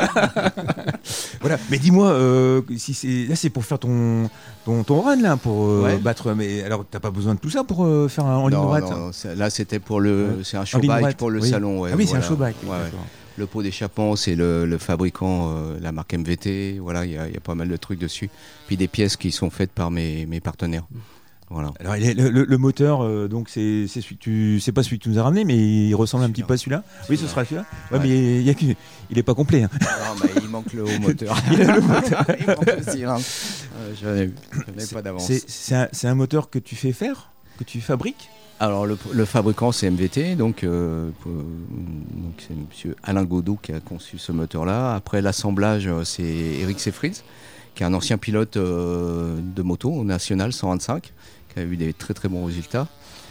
voilà. Mais dis-moi, euh, si c'est là, c'est pour faire ton ton, ton run là, pour euh, Ouais. battre. Mais alors, t'as pas besoin de tout ça pour euh, faire un en ligne Non, droite. non, c'est- là, c'était pour le. Ouais. C'est un En show ligne bike droite, pour le oui. salon. Ouais, ah oui, c'est voilà. un show bike. Ouais, ouais. D'accord. Le pot d'échappement, c'est le, le fabricant, euh, la marque M V T. Voilà, il y, a- il y a pas mal de trucs dessus. Puis des pièces qui sont faites par mes, mes partenaires. Voilà. Alors, il est- le, le- le moteur, euh, donc c'est c'est celui que tu, c'est pas celui que tu nous as ramené, mais il ressemble un petit peu à celui-là. Oui, ce sera celui-là. Ouais, Ouais. mais il, y a que- il est pas complet. Hein. Non, bah, il manque le haut moteur. Il a le moteur. il manque le cylindre. Euh, je n'avais je n'avais pas d'avance. C'est c'est un, c'est un moteur que tu fais faire, que tu fabriques. Alors le, le fabricant c'est M V T, donc euh, pour- donc c'est Monsieur Alain Godot qui a conçu ce moteur-là. Après l'assemblage euh, c'est Eric Seyfried, qui est un ancien pilote euh, de moto national cent vingt-cinq, qui a eu des très très bons résultats.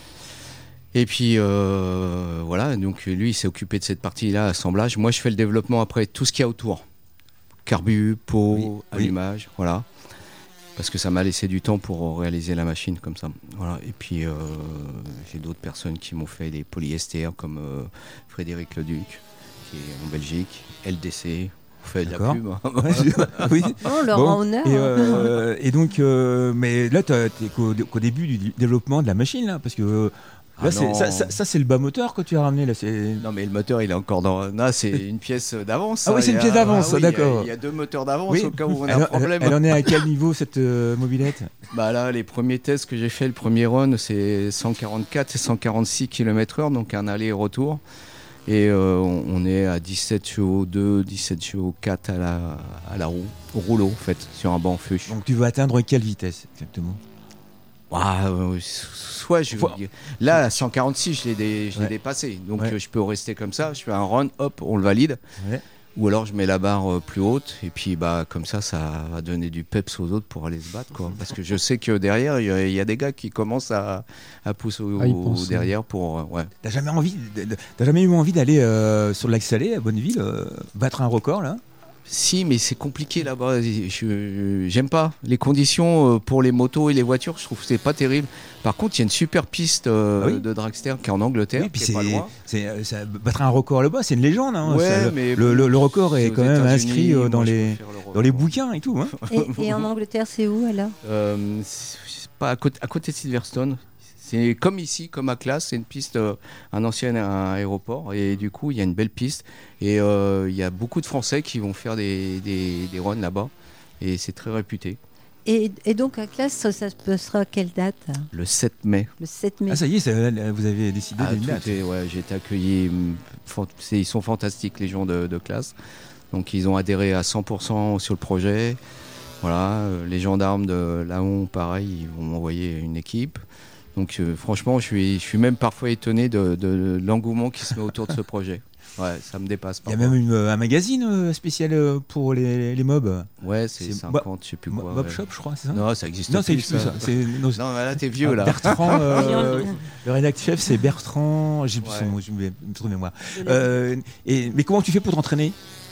Et puis euh, voilà, donc lui il s'est occupé de cette partie-là, assemblage. Moi je fais le développement après tout ce qu'il y a autour, carbu, pot, Oui, oui. allumage, voilà. Parce que ça m'a laissé du temps pour réaliser la machine comme ça. Voilà. Et puis euh, j'ai d'autres personnes qui m'ont fait des polyesters comme euh, Frédéric Leduc, qui est en Belgique, L D C, on fait de la D'accord. pub. hein. Oui. Oh, leur Bon, rend honneur. Et, hein. euh, et donc, euh, mais là, t'as- t'es qu'au, qu'au début du développement de la machine, là, parce que euh, là, Ah c'est, non. ça, ça, ça, c'est le bas moteur que tu as ramené là. C'est... Non mais le moteur il est encore dans... Là c'est une pièce d'avance. Ah oui, ça. c'est une Il y a- pièce d'avance, ah oui, il y a- d'accord. Il y a deux moteurs d'avance Oui. au cas où on a elle, un problème. elle- elle en est à quel niveau cette euh, mobilette? Bah là, les premiers tests que j'ai fait, le premier run, c'est cent quarante-quatre et cent quarante-six kilomètres heure, donc un aller et retour. Et euh, on, on est à dix-sept chevaux deux, dix-sept chevaux quatre à la, à la roue, au rouleau en fait, sur un banc fuche. Donc tu veux atteindre quelle vitesse exactement? Ah, euh, soit je Faut- là à cent quarante-six je l'ai dé- je l'ai Ouais. dépassé, donc Ouais. euh, je peux rester comme ça. Je fais un run, hop, on le valide. Ouais. Ou alors je mets la barre euh, plus haute et puis bah comme ça ça va donner du peps aux autres pour aller se battre quoi. Parce que je sais que derrière il y, a- il y a des gars qui commencent à, à pousser au, Ah, ils au- pensent, derrière pour euh, ouais. T'as jamais envie, de- de- t'as jamais eu envie d'aller euh, sur le lac Salé à Bonneville, euh, battre un record là? Si, mais c'est compliqué là-bas. Je, j'aime pas les conditions pour les motos et les voitures. Je trouve que c'est pas terrible. Par contre, il y a une super piste euh, Ah oui. de dragster qui est en Angleterre, Oui, puis qui est c'est, pas loin. c'est, ça battre un record là-bas, c'est une légende. Hein. Ouais, Ça, le, mais le, le, le record est aux quand même États-Unis, inscrit euh, moi, dans je les préfère le dans les record. bouquins et tout. Hein. Et, et en Angleterre, c'est où alors? Euh, c'est c'est pas à côté, à côté de Silverstone. C'est comme ici, comme à Classe, c'est une piste, euh, un ancien un aéroport, et du coup il y a une belle piste, et euh, il y a beaucoup de Français qui vont faire des, des, des runs là-bas, et c'est très réputé. Et, et donc à classe, ça, ça se passera à quelle date? Le sept mai. Le sept mai. Ah ça y est, ça, vous avez décidé Ah, d'une tout date. est- ouais, j'ai été accueilli, hum, fan- c'est- ils sont fantastiques les gens de, de Classe, donc ils ont adhéré à cent pour cent sur le projet. Voilà, euh, les gendarmes de Laon, pareil, ils vont m'envoyer une équipe. Donc euh, franchement, je suis, je suis même parfois étonné de, de l'engouement qui se met autour de ce projet. Ouais, ça me dépasse. Il y a parfois. même une, un magazine euh, spécial euh, pour les, les mobs. Ouais, c'est c'est cinquante, je sais plus Mo- quoi. Mob ouais. Shop, je crois, c'est ça? Non, ça existe Non, ça plus. existe plus, ça. ça. C'est, non, Non, mais là, t'es vieux, là. Bertrand, euh, le rédacteur chef, c'est Bertrand. J'ai plus Ouais. son mot, j'ai oublié, j'ai plus son mémoire. Euh, et, mais comment tu fais pour t'entraîner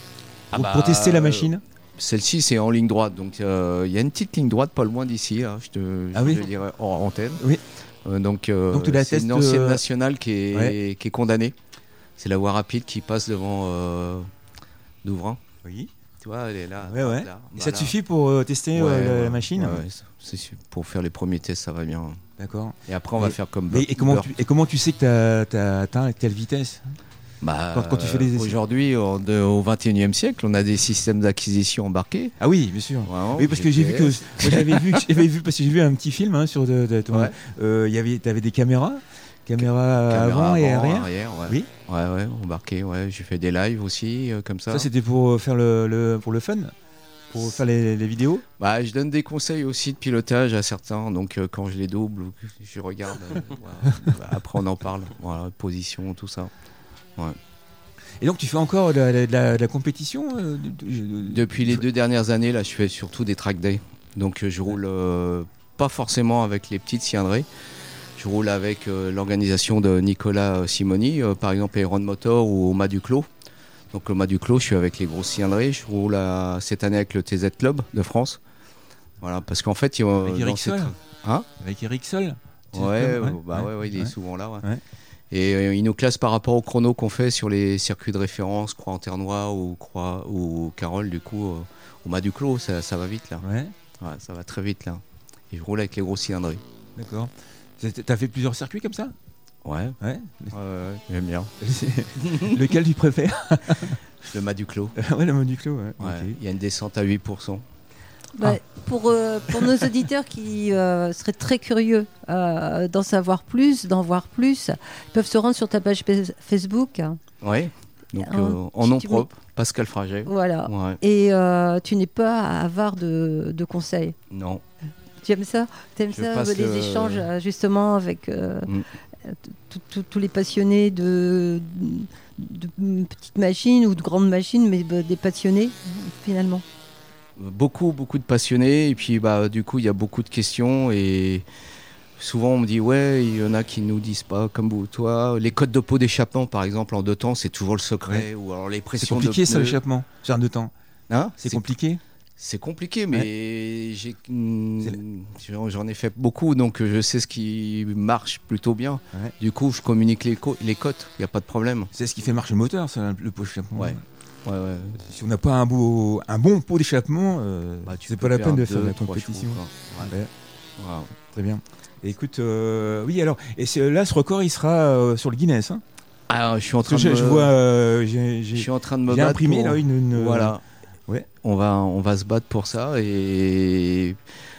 Ah pour, bah, pour tester la machine? Celle-ci, c'est en ligne droite. Donc, euh, il y a une petite ligne droite pas loin d'ici. Hein, je te Ah je oui. te dirais hors antenne. Oui. Euh, donc, euh, Donc, tu la c'est testes, une ancienne euh, nationale qui est, ouais. qui est condamnée. C'est la voie rapide qui passe devant euh, Douvrin. Oui. Tu vois, elle est là. Ouais, ouais. là, Et ça voilà. te suffit pour euh, tester euh, Ouais, la, ouais, la machine? ouais, ouais, c'est sûr. Pour faire les premiers tests, ça va bien. D'accord. Et après, on va Et- faire comme Mais, et, comment Burt. tu, et comment tu sais que tu as atteint quelle vitesse? Bah, quand- quand tu fais les essais. Aujourd'hui, en- de- au vingt et unième siècle, on a des systèmes d'acquisition embarqués. Ah oui, bien sûr. Vraiment, Oui, parce que j'ai vu que G P S. moi, j'avais vu, j'avais vu parce que j'ai vu un petit film hein, sur de, de- ton- Ouais. euh, il y avait, t'avais des caméras, caméras Caméra avant et arrière. ouais. Oui. Ouais, ouais, embarqué. Ouais, j'ai fait des lives aussi, euh, comme ça. Ça, c'était pour euh, faire le, le pour le fun, pour faire les, les vidéos. Bah, je donne des conseils aussi de pilotage à certains. Donc, euh, quand je les double, ou que je regarde. euh, voilà. Bah, après, on en parle. Voilà, position, tout ça. Et donc, tu fais encore de la, de la- de la compétition euh, de- de- Depuis les deux dernières années, là, je fais surtout des track days. Donc, euh, je roule euh, pas forcément avec les petites cylindrées. Je roule avec euh, l'organisation de Nicolas Simoni, euh, par exemple Aeron Motor ou au Mât du Clos. Donc, au Mât du Clos, je suis avec les grosses cylindrées. Je roule à- cette année avec le T Z Club de France. Voilà, parce qu'en fait, il y a, Avec dans Eric cette- Sol. Hein Avec Eric Sol. Ouais, Ouais, euh, ouais, bah ouais, ouais, ouais, il est ouais. souvent là. Ouais. Ouais. Et euh, il nous classe par rapport au chrono qu'on fait sur les circuits de référence, Croix en Ternois ou Croix ou Carole. Du coup, euh, au Mât du Clos, ça, ça va vite là. Ouais, Ouais, ça va très vite là. Et je roule avec les gros cylindrées. d'accord. C'est- T'as fait plusieurs circuits comme ça? Ouais, Ouais. ouais, ouais, j'aime bien. Lequel tu préfères? Le Mât du Clos. Ouais, le mode du clos. Ouais. Ouais. Ok. Il y a une descente à huit pour cent. Bah, pour, euh, pour nos auditeurs qui euh, seraient très curieux euh, d'en savoir plus, d'en voir plus, ils peuvent se rendre sur ta page Pe- Facebook. Ouais. Donc Ah, euh, en tu- nom tu propre, Pascal Fraget. Voilà. Ouais. Et euh, tu n'es pas avare de, de conseils. Non. Tu aimes ça? Tu aimes Je ça, passe les le- échanges euh, justement avec euh, Mm. t- t- tous les passionnés de, de petites machines ou de grandes machines, mais bah, des passionnés finalement. Beaucoup, beaucoup de passionnés. Et puis, bah, du coup, il y a beaucoup de questions. Et souvent, on me dit, ouais, il y en a qui nous disent pas, comme vous, toi. Les codes de pot d'échappement, par exemple, en deux temps, c'est toujours le secret. Ou alors les C'est pressions compliqué de ça, pneus. l'échappement. Sur un deux temps. Hein C'est compliqué. C'est compliqué, mais j'ai, j'en j'en ai fait beaucoup, donc je sais ce qui marche plutôt bien. Ouais. Du coup, je communique les, co- les cotes, il n'y a pas de problème. C'est ce qui fait marcher le moteur, ça, le pot d'échappement. Ouais. Ouais, ouais. Si on n'a pas un, beau, un bon pot d'échappement, euh, Bah, tu c'est peux pas la peine de perdre faire de la deux, trois compétition. chevaux, quoi. Ouais. Ouais, Voilà. très bien. Et écoute, euh, oui, alors, et c'est- là, ce record, il sera euh, sur le Guinness. Hein, Ah, je suis en parce que train de je, me, je vois, euh, j'ai, je j'ai, suis en train de me j'ai battre imprimé pour- là une. une- Voilà. Ouais. On va, on va se battre pour ça et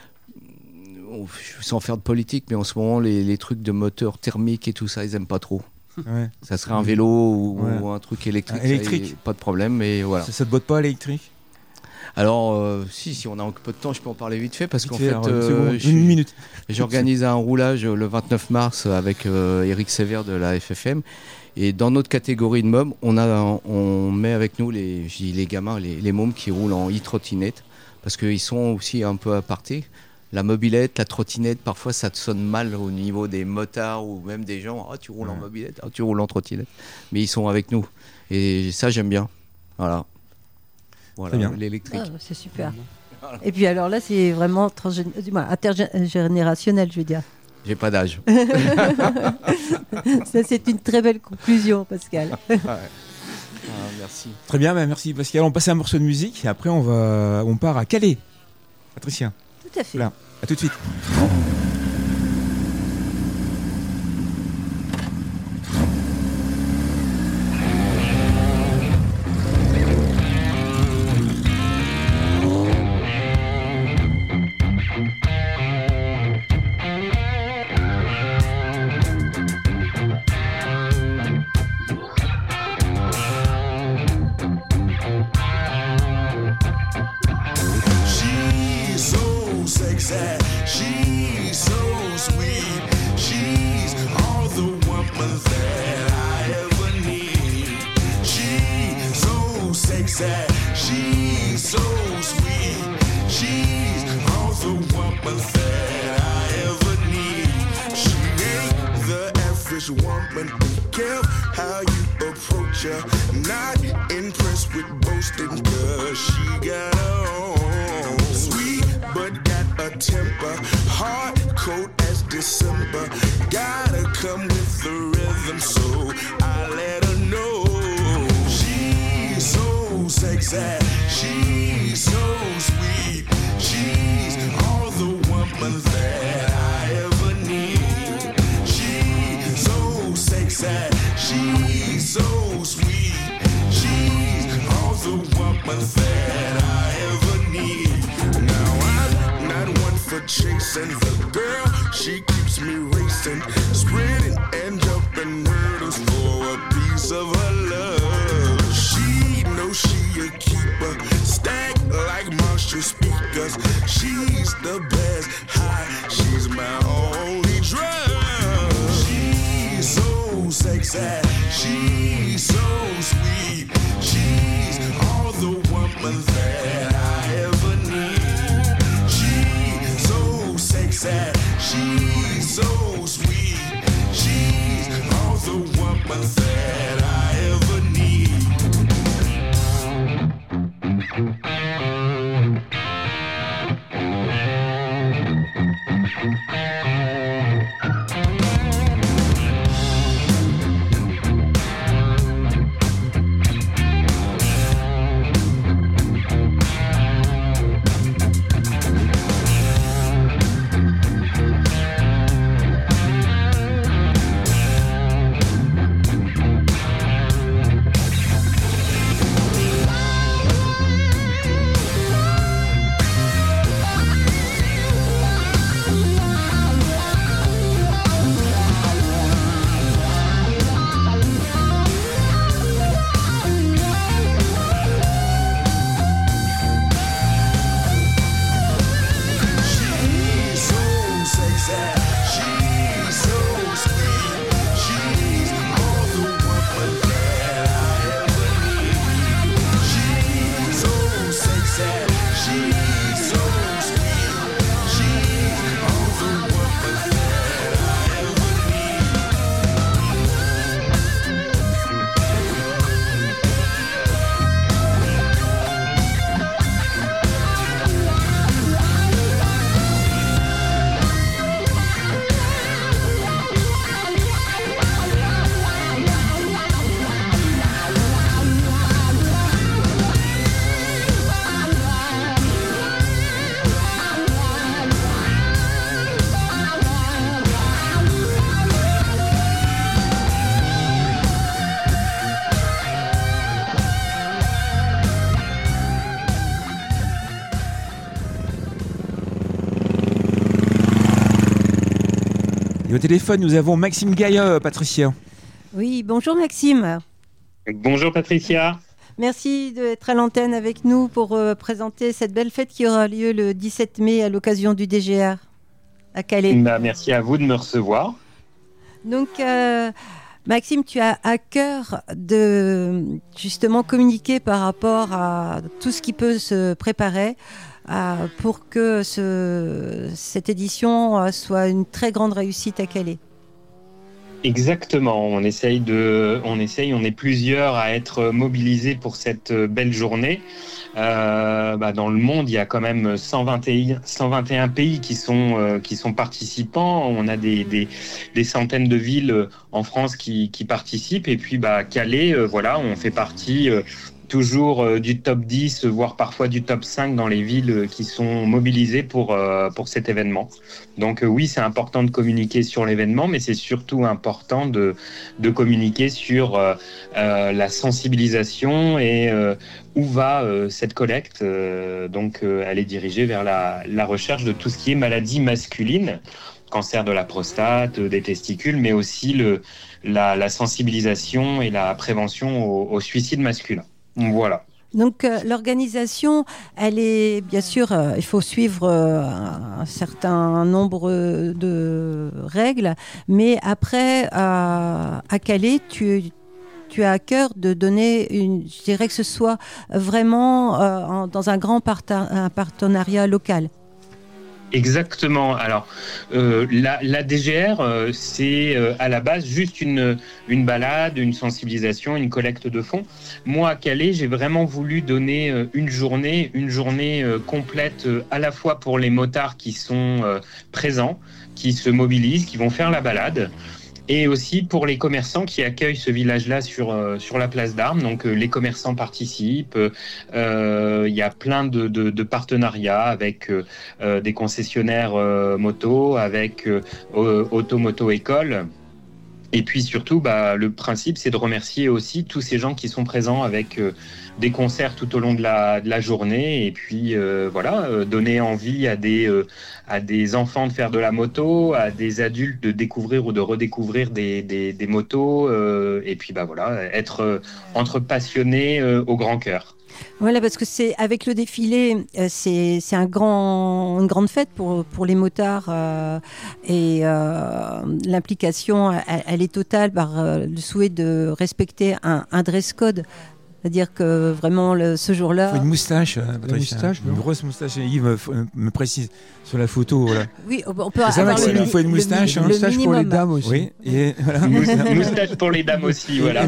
on- sans faire de politique, mais en ce moment, les, les trucs de moteur thermique et tout ça, ils aiment pas trop. Ouais. Ça serait un vélo ou, Ouais. ou un truc électrique. Un électrique. ça, y est, pas de problème, mais voilà. Ça, ça te botte pas à l'électrique? Alors, euh, si, si on a un peu de temps, je peux en parler vite fait parce Vite qu'en fait, fait, alors, une, euh, seconde, je une suis- minute. j'organise un roulage le vingt-neuf mars avec euh, Eric Sévère de la F F M. Et dans notre catégorie de mômes, on, a, on met avec nous les, je dis les gamins, les, les mômes qui roulent en e-trottinette parce qu'ils sont aussi un peu apartés. La mobilette, la trottinette, parfois ça te sonne mal au niveau des motards ou même des gens. Ah, tu roules en Ouais. mobilette, ah, tu roules en trottinette. Mais ils sont avec nous. Et ça, j'aime bien. Voilà. Voilà, bien. l'électrique. Ah, c'est super. Et puis alors là, c'est vraiment transgén... du moins, intergénérationnel, je veux dire. J'ai pas d'âge. Ça, c'est une très belle conclusion, Pascal. Ouais. Ah, merci. Très bien, bah, merci Pascal. On passe à un morceau de musique et après on va, on part à Calais. Patricia. Tout à fait. Voilà. À tout de suite. She's so sexy, she's so sweet, she's all the woman that I ever need. She's so sexy, she's so sweet, she's all the woman that I ever need. She ain't the average woman, be careful how you approach her. Not impressed with boasting cause she got her own. Sweet but got a temper, hard cold as December. Gotta come with the rhythm, so I let her know. She's so sexy, she's so sweet, she's all the woman that I ever need. She's so sexy, she's so sweet, she's all the woman that I ever need. Now I'm not one for chasing the girl, she keeps me racing, spreading and jumping hurdles for a piece of her love. She knows she a keeper, stack like monster speakers. She's the best high, she's my only drug. She's so sexy, she's so sweet, she's all the woman that I ever need. She's so sexy, she's so sweet, she's all the woman that I ever need. She's so sexy, she's so sweet, she's all the woman that I ever need. She's so sexy, she's so sweet, she's all the woman that I ever need. Et au téléphone, nous avons Maxime Gaillot, Patricia. Oui, bonjour Maxime. Bonjour Patricia. Merci d'être à l'antenne avec nous pour euh, présenter cette belle fête qui aura lieu le dix-sept mai à l'occasion du D G R à Calais. Bah, merci à vous de me recevoir. Donc, euh, Maxime, tu as à cœur de justement communiquer par rapport à tout ce qui peut se préparer euh, pour que ce, cette édition euh, soit une très grande réussite à Calais. Exactement, on essaye de, on essaye, on est plusieurs à être mobilisés pour cette belle journée. Euh, bah dans le monde, il y a quand même cent vingt et un, cent vingt et un pays qui sont euh, qui sont participants. On a des des, des centaines de villes euh, en France qui qui participent. Et puis bah Calais, euh, voilà, on fait partie euh, toujours euh, du top dix, voire parfois du top cinq dans les villes euh, qui sont mobilisées pour euh, pour cet événement. Donc euh, oui, c'est important de communiquer sur l'événement, mais c'est surtout important de de communiquer sur euh, euh, la sensibilisation et euh, où va euh, cette collecte. Euh, donc euh, elle est dirigée vers la la recherche de tout ce qui est maladie masculine, cancer de la prostate, euh, des testicules, mais aussi le la, la sensibilisation et la prévention au, au suicide masculin. Voilà. Donc euh, l'organisation, elle est bien sûr, euh, il faut suivre euh, un certain nombre de règles, mais après à, à Calais, tu, tu as à cœur de donner, une, je dirais que ce soit vraiment euh, en, dans un grand parta- un partenariat local. Exactement. Alors, euh, la, la D G R, euh, c'est euh, à la base juste une, une balade, une sensibilisation, une collecte de fonds. Moi, à Calais, j'ai vraiment voulu donner euh, une journée, une journée euh, complète euh, à la fois pour les motards qui sont euh, présents, qui se mobilisent, qui vont faire la balade, et aussi pour les commerçants qui accueillent ce village-là sur euh, sur la place d'Armes. Donc euh, les commerçants participent. Euh, il y a plein de, de, de partenariats avec euh, des concessionnaires euh, moto, avec euh, Auto Moto École. Et puis surtout, bah, le principe, c'est de remercier aussi tous ces gens qui sont présents avec euh, des concerts tout au long de la, de la journée. Et puis euh, voilà, euh, donner envie à des, euh, à des enfants de faire de la moto, à des adultes de découvrir ou de redécouvrir des, des, des motos. Euh, et puis bah, voilà, être euh, entre passionnés euh, au grand cœur. Voilà, parce que c'est avec le défilé, euh, c'est c'est un grand une grande fête pour pour les motards euh, et euh, l'implication, elle, elle est totale par euh, le souhait de respecter un, un dress code. C'est-à-dire que vraiment, le, ce jour-là... Il faut une moustache, euh, Patricia. moustache, une non grosse moustache. Yves me, me précise sur la photo. Voilà. Oui, on peut C'est ça, avoir Maxime, le, il faut une moustache. le, Hein. le moustache pour les minimum. dames aussi. Oui, et voilà. Moustache pour les dames aussi, voilà.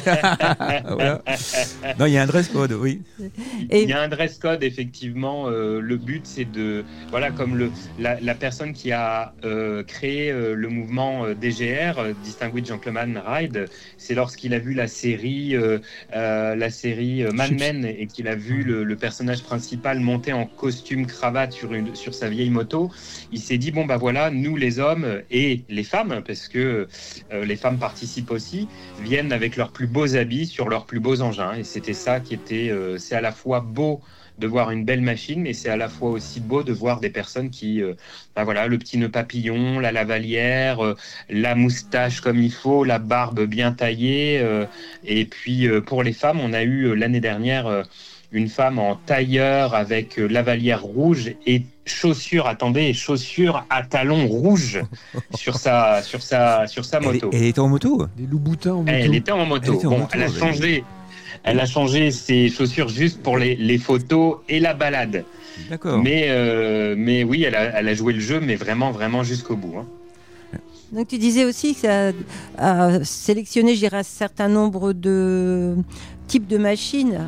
Voilà. Non, il y a un dress code, oui. Et Il y a un dress code, effectivement. Euh, le but, c'est de... Voilà, comme le, la, la personne qui a euh, créé euh, le mouvement euh, D G R, euh, Distinguished Gentleman Ride, c'est lorsqu'il a vu la série, euh, euh, la série euh, Mad Men et qu'il a vu le, le personnage principal monter en costume cravate sur, une, sur sa vieille moto, il s'est dit, bon, bah voilà, nous les hommes et les femmes, parce que euh, les femmes participent aussi, viennent avec leurs plus beaux habits sur leurs plus beaux engins. Et c'était ça qui était... Euh, c'est à la fois beau de voir une belle machine, mais c'est à la fois aussi beau de voir des personnes qui, euh, ben voilà, le petit nœud papillon, la lavalière, euh, la moustache comme il faut, la barbe bien taillée. Euh, et puis euh, pour les femmes, on a eu euh, l'année dernière euh, une femme en tailleur avec euh, lavalière rouge et chaussures, attendez, chaussures à talons rouges sur sa, sur sa, sur sa moto. Elle, elle était en moto. Des loups-boutins en moto. Elle était en moto. Elle était en bon, moto, elle a ouais. changé. Elle a changé ses chaussures juste pour les, les photos et la balade. D'accord. Mais, euh, mais oui, elle a, elle a joué le jeu, mais vraiment, vraiment jusqu'au bout. Hein. donc tu disais aussi que ça a sélectionné, je dirais, un certain nombre de types de machines.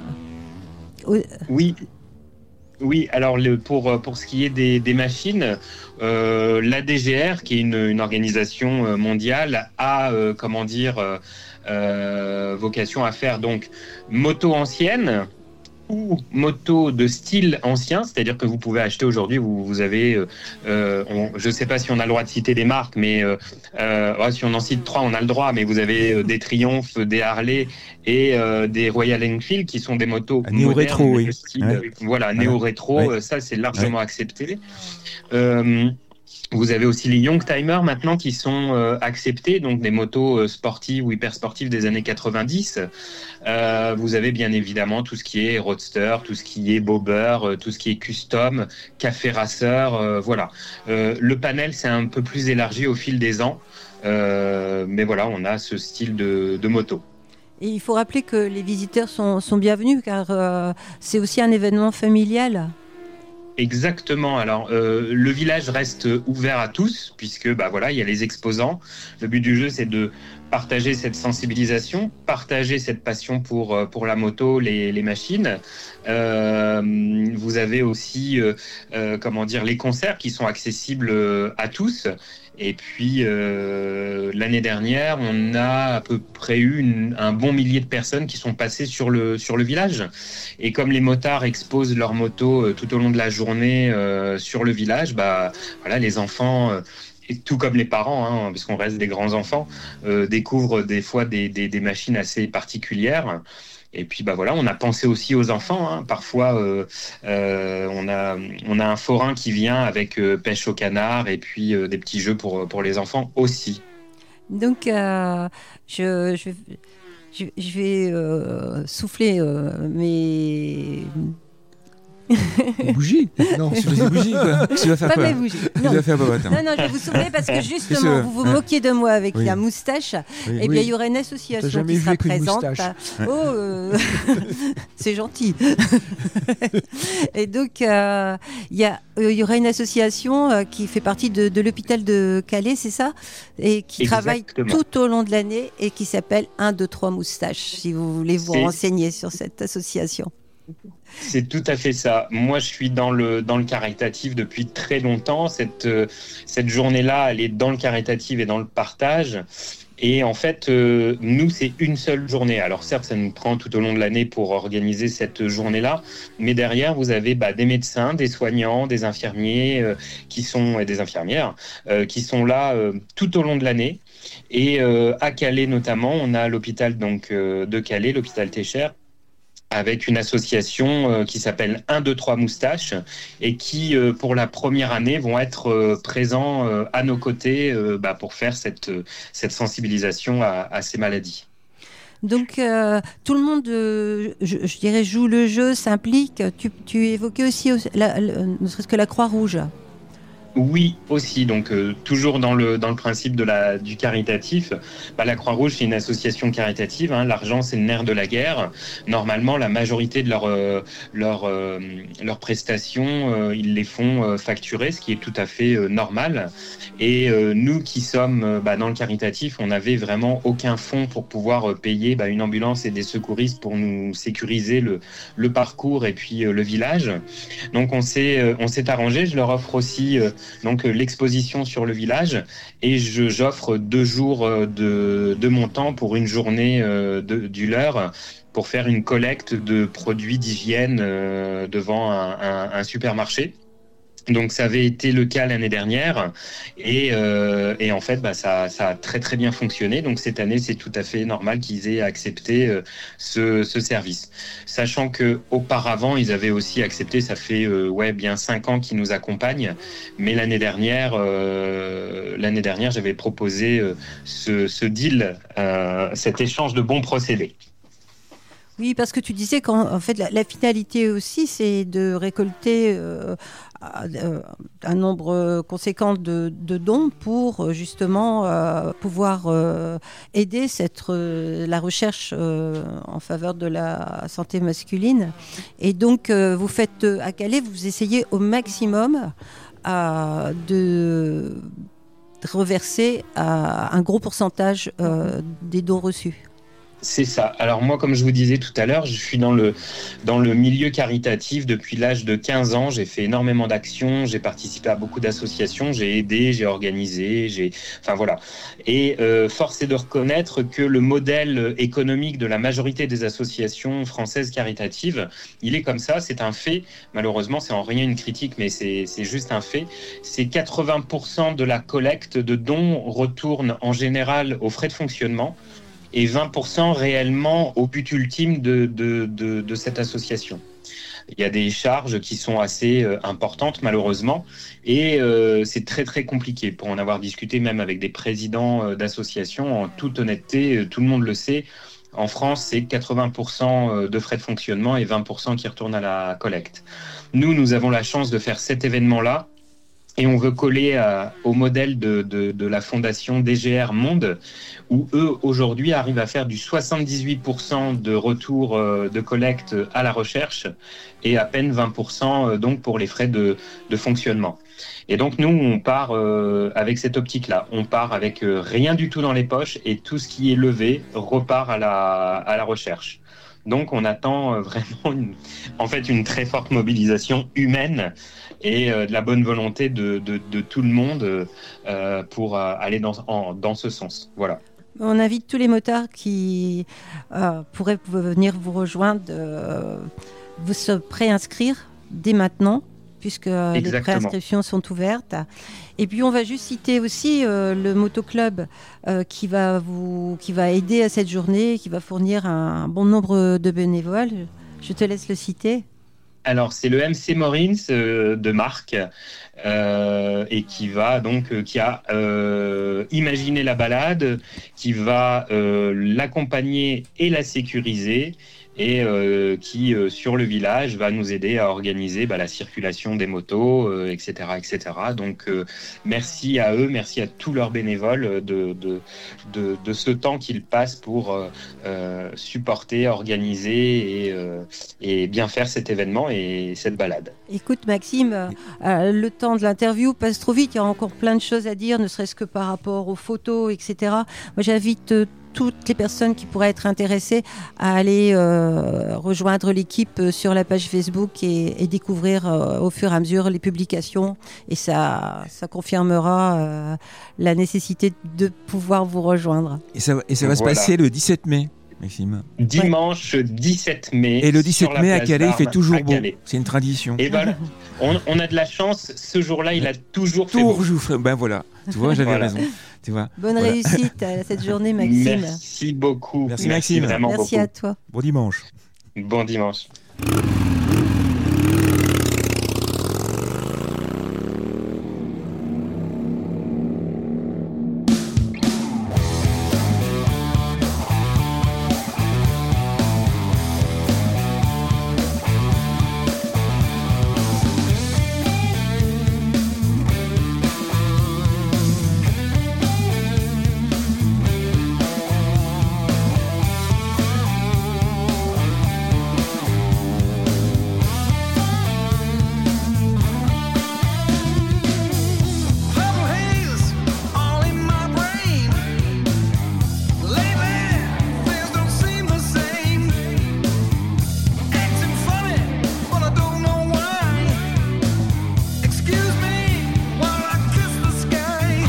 Oui. Oui, alors le, pour, pour ce qui est des, des machines, euh, la D G R, qui est une, une organisation mondiale, a, euh, comment dire, euh, euh, vocation à faire donc moto ancienne ou moto de style ancien, c'est-à-dire que vous pouvez acheter aujourd'hui, vous, vous avez, euh, on, je ne sais pas si on a le droit de citer des marques, mais euh, euh, ouais, si on en cite trois, on a le droit, mais vous avez euh, des Triumph, des Harley et euh, des Royal Enfield qui sont des motos néo-rétro, oui. Style, Ouais. Voilà, néo-rétro, Ouais. euh, ça c'est largement Ouais. accepté. Euh, Vous avez aussi les Youngtimer maintenant qui sont euh, acceptés, donc des motos euh, sportives ou hyper sportives des années quatre-vingt-dix. Euh, vous avez bien évidemment tout ce qui est roadster, tout ce qui est bobber, euh, tout ce qui est custom, café racer, euh, voilà. Euh, le panel s'est un peu plus élargi au fil des ans, euh, mais voilà, on a ce style de, de moto. Et il faut rappeler que les visiteurs sont, sont bienvenus car euh, c'est aussi un événement familial. Exactement. Alors, euh, le village reste ouvert à tous, puisque bah voilà, il y a les exposants. Le but du jeu, c'est de partager cette sensibilisation, partager cette passion pour pour la moto, les, les machines. Euh, vous avez aussi, euh, euh, comment dire, les concerts qui sont accessibles à tous. Et puis euh, l'année dernière, on a à peu près eu une, un bon millier de personnes qui sont passées sur le sur le village. Et comme les motards exposent leurs motos euh, tout au long de la journée euh, sur le village, bah voilà, les enfants, euh, et tout comme les parents, hein, parce qu'on reste des grands enfants, euh, découvrent des fois des, des des machines assez particulières. Et puis bah voilà, on a pensé aussi aux enfants. Hein. Parfois, euh, euh, on a on a un forain qui vient avec euh, pêche au canard et puis euh, des petits jeux pour pour les enfants aussi. Donc, euh, je, je, je, je vais euh, souffler euh, mes... Des bougies. Non, Sur les bougies, quoi. Tu vas faire Pas quoi mes bougies. Tu Non. vas faire quoi, attends. Non, non, je vais vous souffler parce que Qu'est-ce justement, que- vous vous hein moquiez de moi avec Oui. la moustache. Oui. Eh bien, Oui. il y aurait une T'as association jamais qui vu sera avec une présente. moustache. Oh, euh, c'est gentil. Et donc, euh, il y, a- euh, il y aura une association euh, qui fait partie de, de l'hôpital de Calais, c'est ça? Et qui travaille Exactement. tout au long de l'année et qui s'appelle un, deux, trois moustaches, si vous voulez vous C'est- renseigner sur cette association. C'est tout à fait ça. Moi, je suis dans le dans le caritatif depuis très longtemps. Cette euh, cette journée-là, elle est dans le caritatif et dans le partage. Et en fait, euh, nous, c'est une seule journée. Alors certes, ça nous prend tout au long de l'année pour organiser cette journée-là, mais derrière, vous avez bah, des médecins, des soignants, des infirmiers euh, qui sont et des infirmières euh, qui sont là euh, tout au long de l'année. Et euh, à Calais notamment, on a l'hôpital donc euh, de Calais, l'hôpital Técher, avec une association euh, qui s'appelle un, deux, trois moustaches et qui, euh, pour la première année, vont être euh, présents euh, à nos côtés euh, bah, pour faire cette, euh, cette sensibilisation à, à ces maladies. Donc, euh, tout le monde, euh, je, je dirais, joue le jeu, s'implique. Tu, tu évoquais aussi, aussi la, la- ne serait-ce que la Croix-Rouge. Oui, aussi. Donc, euh, toujours dans le, dans le principe de la, du caritatif, bah, la Croix-Rouge, c'est une association caritative. Hein. L'argent, c'est le nerf de la guerre. Normalement, la majorité de leurs euh, leur, euh, leurs prestations, euh, ils les font euh, facturer, ce qui est tout à fait euh, normal. Et euh, nous qui sommes euh, bah, dans le caritatif, on n'avait vraiment aucun fonds pour pouvoir euh, payer bah, une ambulance et des secouristes pour nous sécuriser le, le parcours et puis euh, le village. Donc, on s'est, euh, on s'est arrangé. Je leur offre aussi... Euh, donc euh, l'exposition sur le village et je, j'offre deux jours euh, de, de mon temps pour une journée euh, de, du leur pour faire une collecte de produits d'hygiène euh, devant un, un, un supermarché. Donc ça avait été le cas l'année dernière et, euh, et en fait bah, ça, ça a très très bien fonctionné. Donc cette année c'est tout à fait normal qu'ils aient accepté euh, ce, ce service. Sachant que auparavant ils avaient aussi accepté, ça fait euh, ouais bien cinq ans qu'ils nous accompagnent. Mais l'année dernière, euh, l'année dernière j'avais proposé euh, ce, ce deal, euh, cet échange de bons procédés. Oui, parce que tu disais qu'en en fait, la, la finalité aussi, c'est de récolter euh, euh, un nombre conséquent de, de dons pour justement euh, pouvoir euh, aider cette, euh, la recherche euh, en faveur de la santé masculine. Et donc, euh, vous faites à Calais, vous essayez au maximum euh, de, de reverser euh, un gros pourcentage euh, des dons reçus. C'est ça. Alors moi, comme je vous disais tout à l'heure, je suis dans le, dans le milieu caritatif depuis l'âge de quinze ans. J'ai fait énormément d'actions, j'ai participé à beaucoup d'associations, j'ai aidé, j'ai organisé, j'ai... Enfin voilà. Et euh, force est de reconnaître que le modèle économique de la majorité des associations françaises caritatives, il est comme ça, c'est un fait. Malheureusement, c'est en rien une critique, mais c'est, c'est juste un fait. C'est quatre-vingts pour cent de la collecte de dons retourne en général aux frais de fonctionnement et vingt pour cent réellement au but ultime de, de, de, de cette association. Il y a des charges qui sont assez euh, importantes malheureusement et euh, c'est très très compliqué. Pour en avoir discuté même avec des présidents euh, d'associations, en toute honnêteté, euh, tout le monde le sait, en France c'est quatre-vingts pour cent de frais de fonctionnement et vingt pour cent qui retournent à la collecte. Nous, nous avons la chance de faire cet événement-là Et on veut coller à, au modèle de, de, de la fondation D G R Monde, où eux, aujourd'hui, arrivent à faire du soixante-dix-huit pour cent de retour euh, de collecte à la recherche et à peine vingt pour cent euh, donc pour les frais de, de fonctionnement. Et donc, nous, on part euh, avec cette optique-là. On part avec euh, rien du tout dans les poches et tout ce qui est levé repart à la, à la recherche. Donc, on attend euh, vraiment, une, en fait, une très forte mobilisation humaine et euh, de la bonne volonté de, de, de tout le monde euh, pour euh, aller dans, en, dans ce sens. Voilà. On invite tous les motards qui euh, pourraient venir vous rejoindre, euh, vous se préinscrire dès maintenant, puisque euh, les préinscriptions sont ouvertes. Et puis on va juste citer aussi euh, le motoclub euh, qui va vous, qui va aider à cette journée, qui va fournir un bon nombre de bénévoles. Je te laisse le citer. Alors, c'est le M C Morins euh, de Marc euh, et qui va donc euh, qui a euh, imaginé la balade, qui va euh, l'accompagner et la sécuriser et euh, qui euh, sur le village va nous aider à organiser bah, la circulation des motos, euh, et cetera, et cetera. Donc, euh, merci à eux, merci à tous leurs bénévoles de de de, de ce temps qu'ils passent pour euh, euh, supporter, organiser et euh, et bien faire cet événement et cette balade. Écoute Maxime, euh, le temps de l'interview passe trop vite, il y a encore plein de choses à dire, ne serait-ce que par rapport aux photos, et cetera. Moi j'invite euh, toutes les personnes qui pourraient être intéressées à aller euh, rejoindre l'équipe sur la page Facebook et, et découvrir euh, au fur et à mesure les publications. Et ça, ça confirmera euh, la nécessité de pouvoir vous rejoindre. Et ça, et ça va Voilà. se passer le dix-sept mai, Maxime. Dimanche dix-sept mai. Et le dix-sept sur la mai à place Calais, il fait d'Armes toujours à beau. Calais. C'est une tradition. Et ben, on, on a de la chance. Ce jour-là, il a toujours fait beau. Toujours frais. Ben voilà. Tu vois, j'avais Voilà. raison. Tu vois. Bonne Voilà. réussite à cette journée Maxime. Merci beaucoup. Merci, Maxime. Vraiment Merci beaucoup. à toi. Bon dimanche. Bon dimanche. Purple haze all in my brain. Lately, things don't seem the same. Acting funny, but I don't know why. Excuse me while I kiss the sky.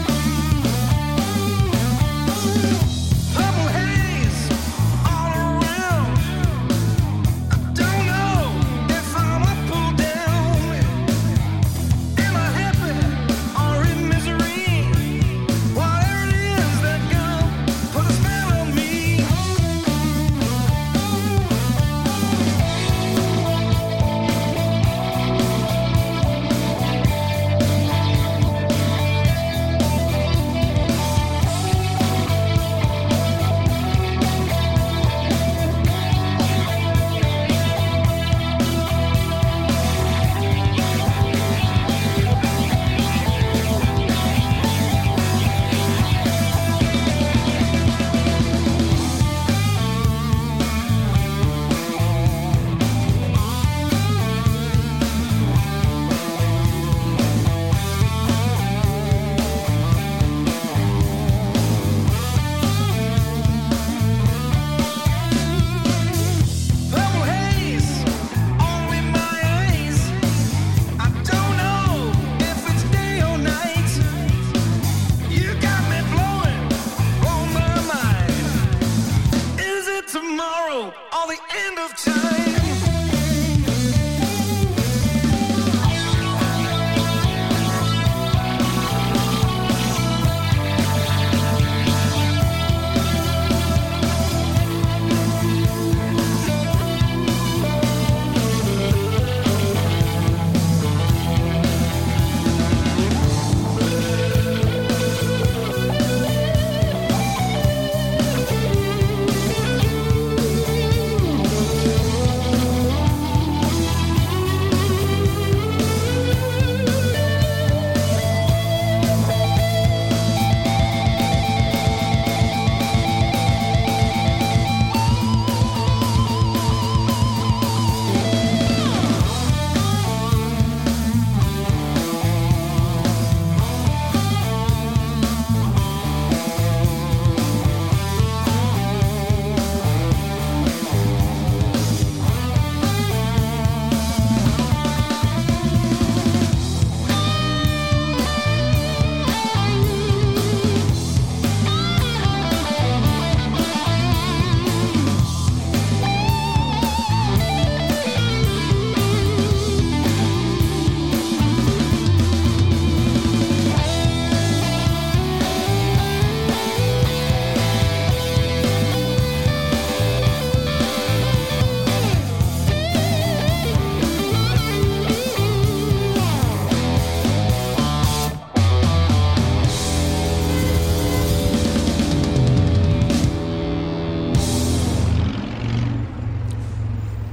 Purple haze all around. I don't know if I'm up or down. Am I happy or in misery? Whatever it is that girl put a spell on me. Purple haze all in my eyes. I don't know if it's day or night. You got me blowing on my mind. Is it tomorrow or the end of time?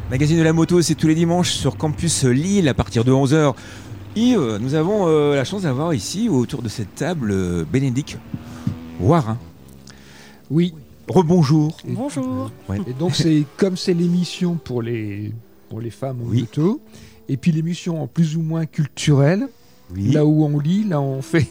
Magazine de la moto, c'est tous les dimanches sur Campus Lille à partir de onze heures. Yves, nous avons euh, la chance d'avoir ici, autour de cette table, euh, Bénédicte Warin. Oui. Rebonjour. Et, Bonjour. Ouais. Et donc, c'est comme c'est l'émission pour les, pour les femmes en Oui. moto, et puis l'émission en plus ou moins culturelle, Oui. là où on lit, là on fait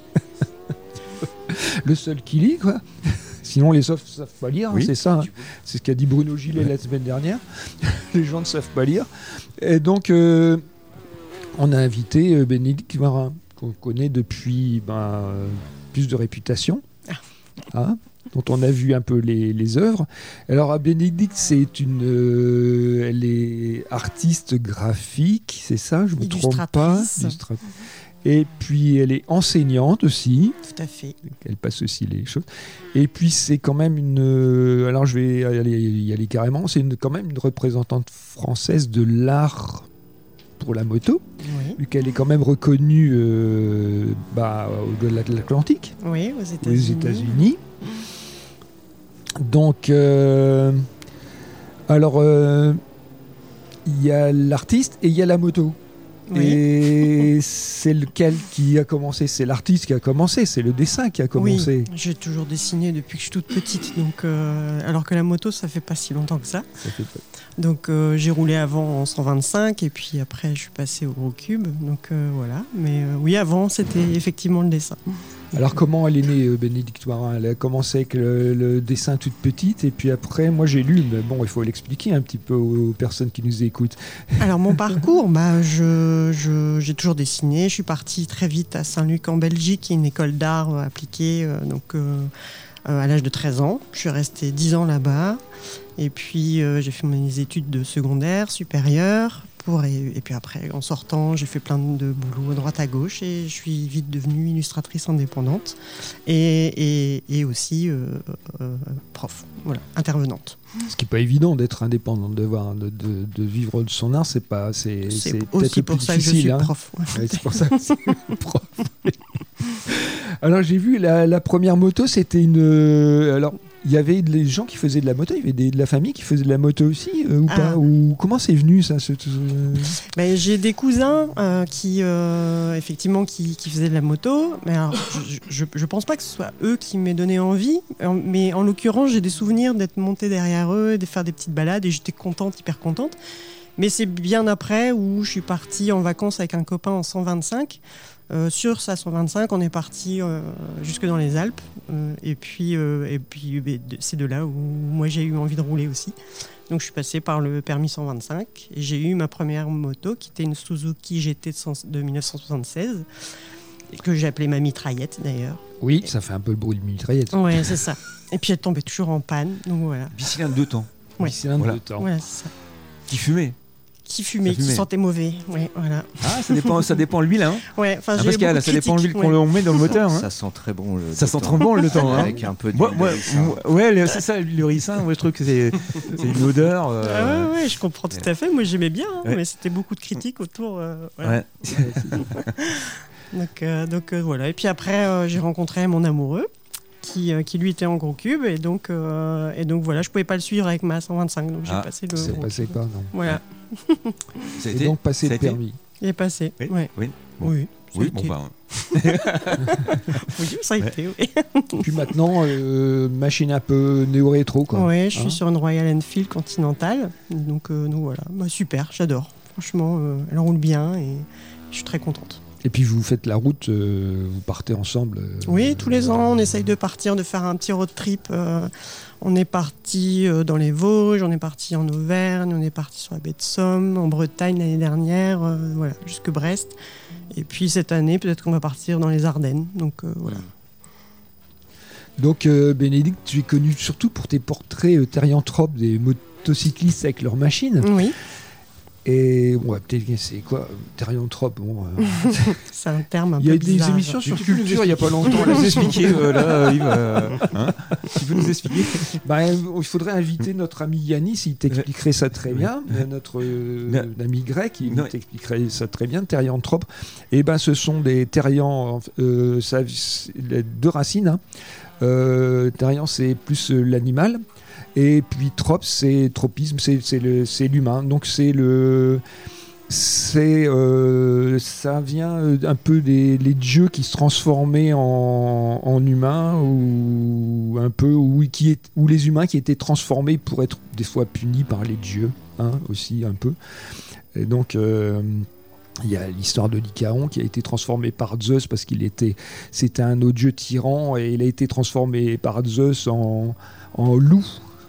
le seul qui lit, quoi. Sinon, les autres ne savent pas lire, hein, Oui. c'est ça. Hein. C'est ce qu'a dit Bruno Gillet Ouais. la semaine dernière. Les gens ne savent pas lire. Et donc, euh, on a invité euh, Bénédicte Warin, qu'on connaît depuis ben, euh, plus de réputation, hein, dont on a vu un peu les, les œuvres. Alors, à Bénédicte, c'est une, euh, elle est artiste graphique, c'est ça, je ne me trompe pas. Illustratrice. Illustra- Et puis, elle est enseignante aussi. Tout à fait. Elle passe aussi les choses. Et puis c'est quand même une. euh, alors je vais y aller, y aller carrément. C'est une- quand même une représentante française de l'art pour la moto, Oui, vu qu'elle est quand même reconnue euh, bah, au-delà de l'Atlantique, oui aux aux États-Unis. États-Unis. Donc, euh, alors euh, il y a l'artiste et il y a la moto. Oui. Et c'est lequel qui a commencé? C'est l'artiste qui a commencé, c'est le dessin qui a commencé. Oui, j'ai toujours dessiné depuis que je suis toute petite, donc euh, alors que la moto ça fait pas si longtemps que ça. Ça fait pas- Donc euh, j'ai roulé avant en cent vingt-cinq et puis après je suis passé au gros cube, donc euh, voilà. Mais euh, oui, avant c'était effectivement le dessin. Alors comment elle est née, euh, Bénédicte Warin? Elle a commencé avec le, le dessin toute petite et puis après, moi j'ai lu, mais bon, il faut l'expliquer un petit peu aux personnes qui nous écoutent. Alors mon parcours, bah, je, je- j'ai toujours dessiné. Je suis partie très vite à Saint-Luc en Belgique, qui est une école d'art euh, appliquée, euh, donc euh, euh, à l'âge de treize ans. Je suis restée dix ans là-bas. Et puis euh, j'ai fait mes études de secondaire, supérieure. Pour, et, et puis après, en sortant, j'ai fait plein de boulot à droite à gauche et je suis vite devenue illustratrice indépendante et, et, et aussi euh, euh, prof, voilà, intervenante. Ce qui n'est pas évident d'être indépendante, de, voir, de, de, de vivre de son art, c'est pas, c'est, C'est c'est peut-être aussi le pour plus ça que je difficile, suis hein. prof. ouais. Ouais, c'est pour ça que c'est prof. Alors j'ai vu la, la première moto, c'était une. euh, alors il y avait des gens qui faisaient de la moto, il y avait des, de la famille qui faisait de la moto aussi euh, ou Ah. pas? Ou comment c'est venu ça ce- ce- Ben, j'ai des cousins euh, qui, euh, effectivement, qui, qui faisaient de la moto. Mais alors, je, je, je pense pas que ce soit eux qui m'aient donné envie. En- Mais en l'occurrence, j'ai des souvenirs d'être montée derrière eux, de faire des petites balades, et j'étais contente, hyper contente. Mais c'est bien après où je suis partie en vacances avec un copain en cent vingt-cinq. Euh, sur sa cent vingt-cinq, on est parti euh, jusque dans les Alpes. Euh, et puis, euh, et puis ben, de- c'est de là où moi j'ai eu envie de rouler aussi. Donc je suis passée par le permis cent vingt-cinq et j'ai eu ma première moto qui était une Suzuki G T de, cent- de mille neuf cent soixante-seize et que j'ai appelée ma mitraillette d'ailleurs. Oui, ça fait un peu le bruit de mitraillette. Ouais, c'est ça. Et puis elle tombait toujours en panne, donc voilà. Bicylindre deux temps. Ouais. C'est un Voilà. de temps. Voilà, c'est ça. Qui fumait. Qui fumait, Ça fumait. qui sentait mauvais. Ouais, voilà. Ah, ça dépend, ça dépend de l'huile, hein. Ouais, enfin, Ah, j'ai Pascal, beaucoup ça de dépend de l'huile critiques, qu'on ouais. met dans le moteur. Hein. Ça sent très bon. Le Ça sent temps. trop bon le temps. Hein. Avec un peu de Moi, moi, ricin. moi- ouais, le- c'est ça, l'huile de ricin. Moi, je trouve que c'est, c'est une odeur. euh, Ah ouais, ouais, je comprends tout à fait. Moi, j'aimais bien, hein, Ouais. mais c'était beaucoup de critiques autour. euh, voilà. ouais. Donc, euh, donc euh, voilà. Et puis après, euh, j'ai rencontré mon amoureux, qui, euh, qui lui était en gros cube, et donc, euh, et donc voilà, je pouvais pas le suivre avec ma cent vingt-cinq, donc j'ai Ah, passé le. C'est gros passé cube. pas, non. Voilà, Ça a Et été donc passer ça a le été permis. il est passé. Oui. Ouais. Oui. Bon. Oui. ça a Oui, bon, été. bah. Oui, ça a Ouais. été. Oui. Puis maintenant, euh, machine un peu néo-rétro, quoi. Ouais, je suis Hein sur une Royal Enfield Continental, donc, euh, donc voilà, bah, super, j'adore. Franchement, euh, elle roule bien et je suis très contente. Et puis vous faites la route, euh, vous partez ensemble. euh, Oui, tous les ans, on essaye de partir, de faire un petit road trip. euh, on est parti euh, dans les Vosges, on est parti en Auvergne, on est parti sur la baie de Somme, en Bretagne l'année dernière, euh, voilà, jusque Brest. Et puis cette année, peut-être qu'on va partir dans les Ardennes. Donc euh, voilà. Donc euh, Bénédicte, tu es connu surtout pour tes portraits euh, thérianthropes des motocyclistes avec leurs machines. Oui, Et bon, ouais, peut-être que c'est quoi thérianthrope, bon, euh, c'est un terme un il y peu a des bizarre. émissions sur Tu peux nous culture il y a pas longtemps. Tu peux nous expliquer, euh, là, Yves, euh, hein Tu peux nous expliquer Bah, il faudrait inviter notre ami Yanis, il t'expliquerait ça très bien. Euh, Notre euh, Non. ami grec, il Non. t'expliquerait ça très bien. Thérianthrope, et ben ce sont des thérians, euh, ça, c'est les deux racines. Hein. Euh, thérian, c'est plus euh, l'animal. Et puis trop, c'est tropisme, c'est, c'est, le, c'est l'humain. Donc c'est le... C'est, euh, ça vient un peu des les dieux qui se transformaient en, en humains, ou un peu ou, qui est, ou les humains qui étaient transformés pour être des fois punis par les dieux, hein, aussi un peu. Et donc euh, il y a l'histoire de Lycaon qui a été transformé par Zeus parce qu'il était, c'était un autre dieu tyran et il a été transformé par Zeus en, en loup.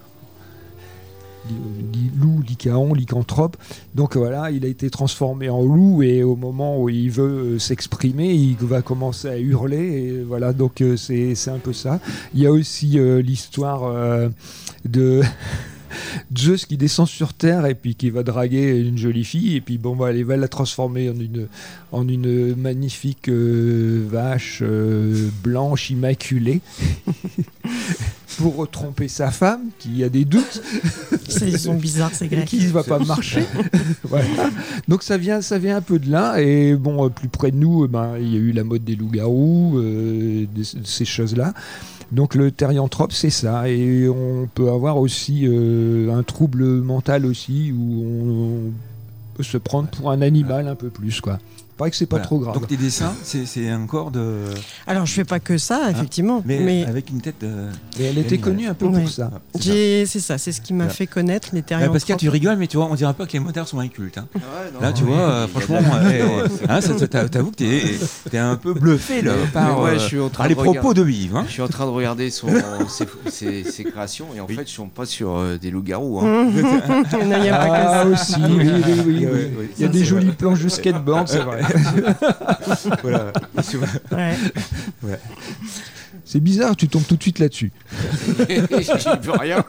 Loup, Lycaon, lycanthrope. Donc voilà, il a été transformé en loup et au moment où il veut s'exprimer, il va commencer à hurler. Et voilà, donc euh, c'est, c'est un peu ça. Il y a aussi euh, l'histoire euh, de Zeus qui descend sur Terre et puis qui va draguer une jolie fille et puis bon bah il va la transformer en une en une magnifique euh, vache euh, blanche immaculée pour tromper sa femme qui a des doutes. Ils sont bizarres ces Grecs. Qui ne va pas marcher. Voilà. Donc ça vient ça vient un peu de là et bon euh, plus près de nous, ben il y a eu la mode des loups-garous, euh, de, de ces choses-là. Donc le thérianthrope, c'est ça. Et on peut avoir aussi euh, un trouble mental aussi, où on peut se prendre pour un animal un peu plus, quoi. Il paraît que c'est pas Voilà. trop grave. Donc tes dessins, c'est, c'est un corps de... Alors je fais pas que ça, effectivement. Hein, mais, mais avec une tête de... Et elle était connue un peu Ouais. pour ça. C'est j'ai... c'est ça, c'est ce qui m'a Voilà. fait connaître les Ouais, thérianthropes. Pascal, tu rigoles, mais tu vois, on dirait pas que les motards sont incultes. Hein. Ouais, non, Là, tu oui, vois, euh, il y a franchement, de la- euh, hein, ça, ça, t'a- t'avoues que t'es, t'es un peu bluffé là, par, Mais ouais, euh, je suis en train par les de propos regarder. de Yves. Hein. Je suis en train de regarder son, ses, ses- ses créations et en Oui. fait, je tombe pas sur euh, des loups-garous. Hein. Il n'y a pas que Ah ça. aussi, oui, oui, oui, oui, oui. Ouais, ouais, Il y a ça, des c'est jolies vrai. planches de skateboard, c'est vrai. Voilà. Tu vois. Ouais. C'est bizarre, tu tombes tout de suite là-dessus. J'y peux rien.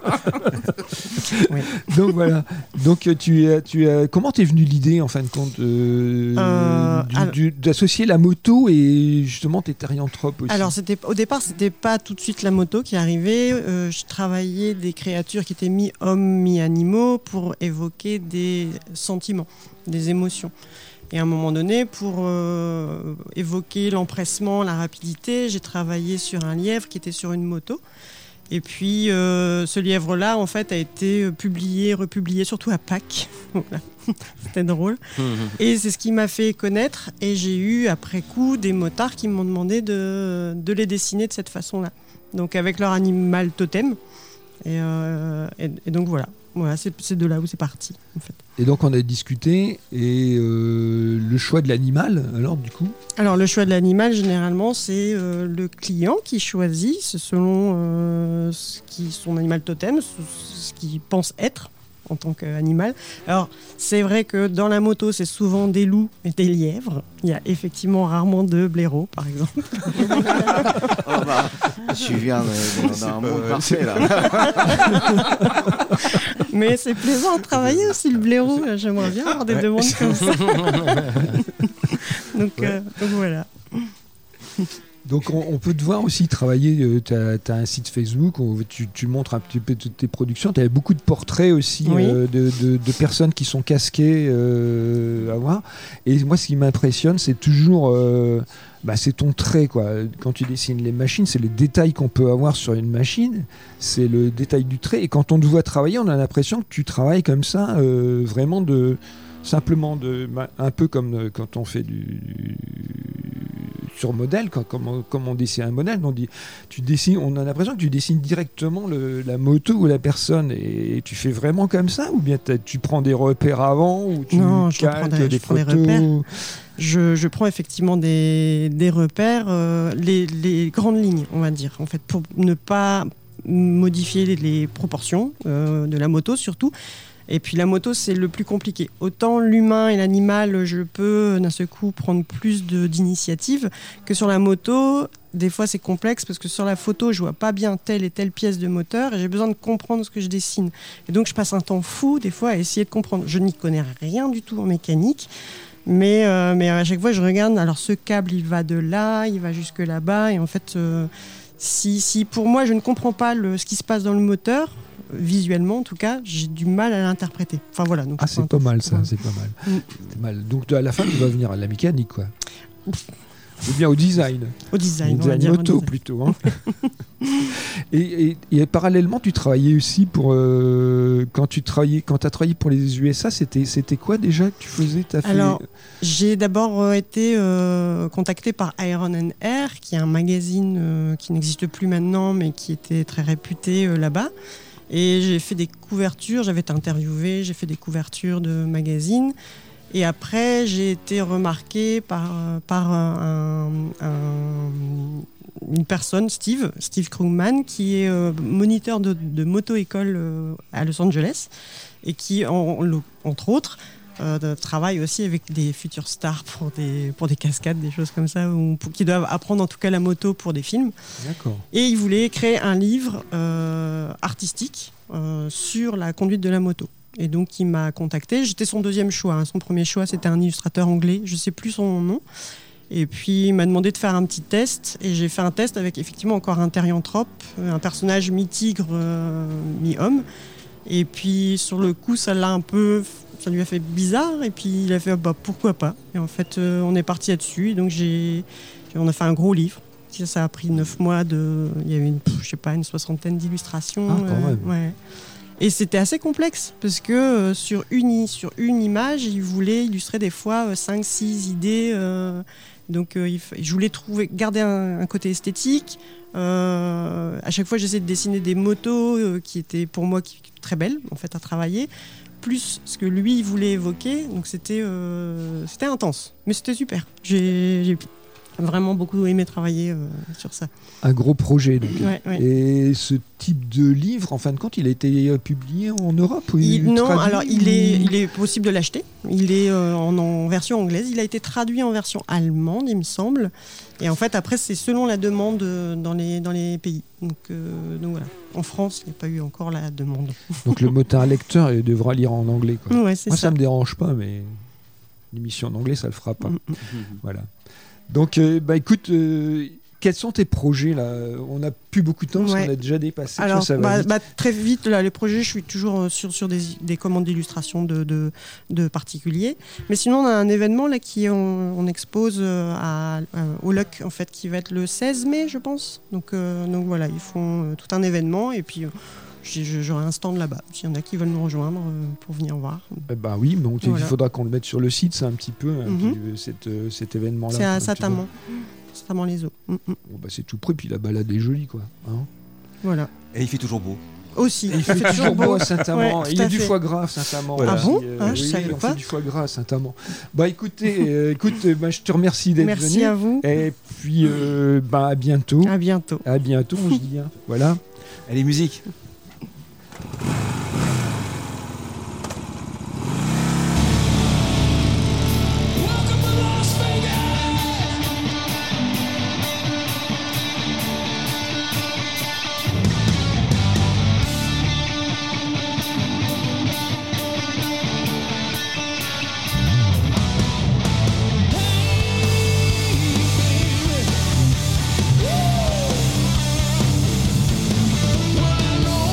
Donc voilà. Donc euh, tu as, tu as, comment t'es venu l'idée en fin de compte euh, Euh, du- alors- du- d'associer la moto et justement tes thérianthropes aussi. Alors c'était au départ c'était pas tout de suite la moto qui arrivait. Euh, je travaillais des créatures qui étaient mi-hommes mi-animaux pour évoquer des sentiments, des émotions. Et à un moment donné, pour euh, évoquer l'empressement, la rapidité, j'ai travaillé sur un lièvre qui était sur une moto. Et puis euh, ce lièvre-là, en fait, a été publié, republié, surtout à Pâques. Voilà. C'était drôle. Et c'est ce qui m'a fait connaître. Et j'ai eu, après coup, des motards qui m'ont demandé de, de les dessiner de cette façon-là. Donc avec leur animal totem. Et, euh, et, et donc voilà. Voilà, c'est, c'est de là où c'est parti, en fait. Et donc on a discuté et euh, le choix de l'animal, alors du coup Alors le choix de l'animal, généralement, c'est euh, le client qui choisit c'est selon euh, ce qui, son animal totem, ce, ce qu'il pense être en tant qu'animal. Alors c'est vrai que dans la moto, c'est souvent des loups et des lièvres. Il y a effectivement rarement de blaireaux, par exemple. Oh bah, je viens de- dans un monde parfait là. Mais c'est plaisant à travailler aussi, le blaireau. J'aimerais bien avoir des Ouais. demandes comme ça. donc, euh, donc voilà. Donc on, on peut te voir aussi travailler, tu as un site Facebook où tu, tu montres un petit peu toutes tes productions, tu as beaucoup de portraits aussi Oui. euh, de, de- de personnes qui sont casquées euh, à voir. Et moi ce qui m'impressionne c'est toujours, euh, bah, c'est ton trait quoi. Quand tu dessines les machines, c'est les détails qu'on peut avoir sur une machine, c'est le détail du trait. Et quand on te voit travailler, on a l'impression que tu travailles comme ça, euh, vraiment de... Simplement, de, un peu comme euh, quand on fait du sur modèle, quand, comme, on, comme on dessine un modèle, on dit, tu dessines, on a l'impression que tu dessines directement le, la moto ou la personne, et tu fais vraiment comme ça, ou bien tu prends des repères avant, ou tu Non, je calques prends des- des je prends des photos. repères. Je, je prends effectivement des, des repères, euh, les, les grandes lignes, on va dire, en fait, pour ne pas modifier les, les proportions euh, de la moto surtout. Et puis la moto, c'est le plus compliqué. Autant l'humain et l'animal, je peux d'un seul coup prendre plus de, d'initiative que sur la moto. Des fois, c'est complexe parce que sur la photo, je vois pas bien telle et telle pièce de moteur et j'ai besoin de comprendre ce que je dessine. Et donc, je passe un temps fou des fois à essayer de comprendre. Je n'y connais rien du tout en mécanique. Mais, euh, mais à chaque fois, je regarde, alors ce câble, il va de là, il va jusque là-bas. Et en fait, euh, si, si pour moi, je ne comprends pas le, ce qui se passe dans le moteur, visuellement en tout cas, j'ai du mal à l'interpréter. Enfin voilà. Donc, Ah, je c'est prends pas un- mal ça, Ouais. c'est pas mal. Mm. C'est mal. Donc à la fin, tu vas venir à la mécanique, quoi. Ou bien au design. Au design, Au on va design dire, au moto design. plutôt. Hein. et, et, et parallèlement, tu travaillais aussi pour euh, quand tu travaillais, quand as travaillé pour les U S A, c'était c'était quoi déjà que tu faisais? T'as fait... Alors, j'ai d'abord euh, été euh, contacté par Iron and Air, qui est un magazine euh, qui n'existe plus maintenant, mais qui était très réputé euh, là-bas. Et j'ai fait des couvertures, j'avais été interviewée, j'ai fait des couvertures de magazines. Et après, j'ai été remarquée par, par un, un, une personne, Steve, Steve Krugman, qui est euh, moniteur de, de moto-école euh, à Los Angeles et qui, en, en, entre autres, euh, de, travaille aussi avec des futures stars pour des, pour des cascades, des choses comme ça, ou pour, qui doivent apprendre en tout cas la moto pour des films. D'accord. Et il voulait créer un livre euh, artistique euh, sur la conduite de la moto. Et donc il m'a contacté, j'étais son deuxième choix, hein. Son premier choix c'était un illustrateur anglais, je ne sais plus son nom. Et puis il m'a demandé de faire un petit test, et j'ai fait un test avec effectivement encore un thérianthrope, un personnage mi-tigre, euh, mi-homme. Et puis sur le coup ça l'a un peu, ça lui a fait bizarre, et puis il a fait bah, pourquoi pas. Et en fait euh, on est parti là-dessus, et donc j'ai, on a fait un gros livre. Ça a pris neuf mois, de, il y avait une, je sais pas, une soixantaine d'illustrations. Ah, quand même. Euh, ouais. Et c'était assez complexe parce que euh, sur, une, sur une image, il voulait illustrer des fois euh, cinq six idées. Euh, donc euh, il, je voulais trouver, garder un, un côté esthétique. Euh, à chaque fois, j'essayais de dessiner des motos euh, qui étaient pour moi qui, très belles en fait, à travailler. Plus ce que lui il voulait évoquer. Donc c'était, euh, c'était intense. Mais c'était super. J'ai, j'ai vraiment beaucoup aimé travailler euh, sur ça. Un gros projet. Donc. Ouais, ouais. Et ce type de livre, en fin de compte, il a été publié en Europe ou il, Non, traduit, alors il ou... est, il est possible de l'acheter. Il est euh, en, en version anglaise. Il a été traduit en version allemande, il me semble. Et en fait, après, c'est selon la demande dans les, dans les pays. Donc, euh, donc voilà. En France, il n'y a pas eu encore la demande. Donc le motard lecteur il devra lire en anglais. Quoi. Ouais, c'est Moi, ça. ça me dérange pas, mais l'émission en anglais, ça le fera pas. Mm, mm. Voilà. Donc, euh, bah écoute, euh, quels sont tes projets là? On n'a plus beaucoup de temps parce Ouais. qu'on a déjà dépassé. Alors, ça va bah, vite. bah, très vite, là, les projets, je suis toujours euh, sur, sur des, des commandes d'illustration de, de, de particuliers. Mais sinon, on a un événement là qui on, on expose euh, à, euh, au L O C, en fait, qui va être le seize mai, je pense. Donc, euh, donc voilà, ils font euh, tout un événement et puis euh, j'ai- j'aurai un stand là-bas. S'il y en a qui veulent nous rejoindre euh, pour venir voir. Eh ben oui, donc Voilà. il faudra qu'on le mette sur le site, c'est un petit peu un Mhm. petit- cet, euh, cet événement-là. C'est à quoi, tu Saint-Amand. Saint-Amand-les-Eaux. Mm, mm. vois. Bon, bah, c'est tout près, puis la balade est jolie, quoi. Hein. Voilà. Et il fait toujours beau. Aussi. Et il fait toujours beau à Saint-Amand. Ouais, tout il y a à du fait. foie gras à Saint-Amand. Ah aussi, bon euh, Ah, je oui, savais on pas. fait du foie gras à Saint-Amand. Bah écoutez, euh, écoute, euh, bah, je te remercie d'être venu. Merci à vous. Et puis, euh, bah, à bientôt. À bientôt. À bientôt, on se dit. Hein. Voilà. Allez, musique. Well, I know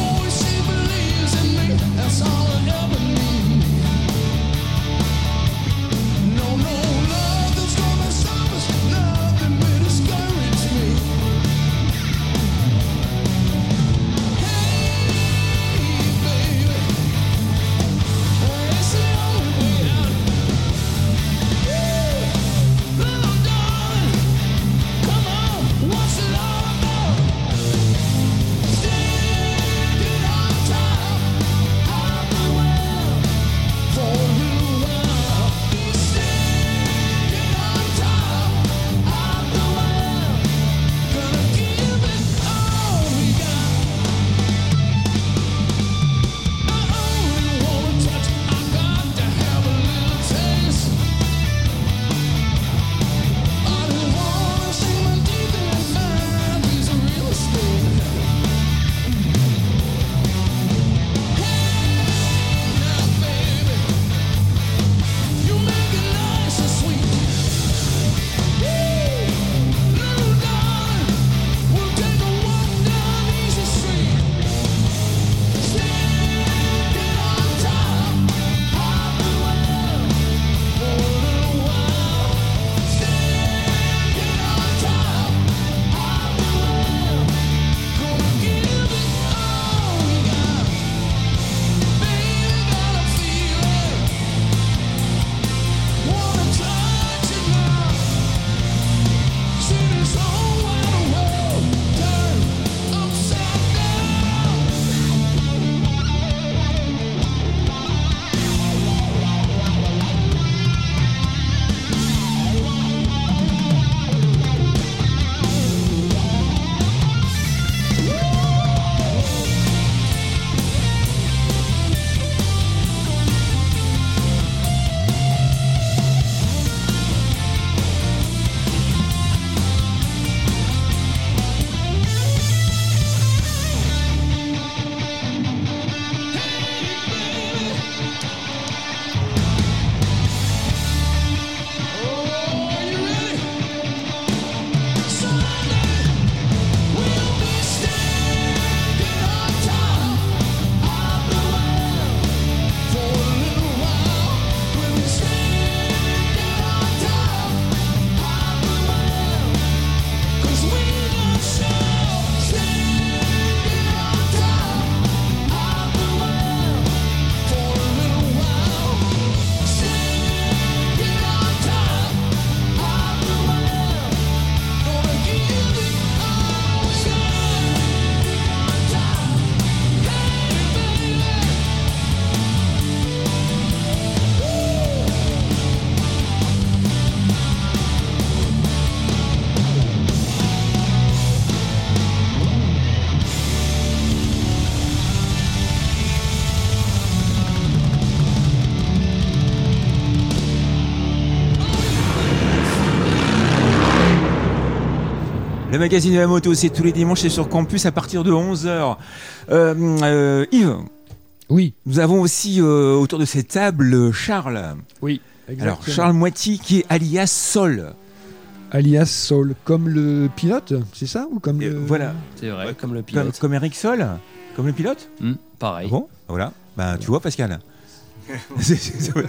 Le magazine de la moto, c'est tous les dimanches, c'est sur Campus à partir de onze heures. Euh, euh, Yves. Oui. Nous avons aussi euh, autour de cette table Charles. Oui, exactement. Alors Charles Moiti qui est alias Sol. Alias Sol, comme le pilote, c'est ça ou comme Euh, le... voilà. C'est vrai, Ouais, comme le Comme, pilote. comme Eric Sol. Comme le pilote. Hmm, pareil. Bon, voilà. Ben, tu vois Pascal. C'est- c'est- c'est-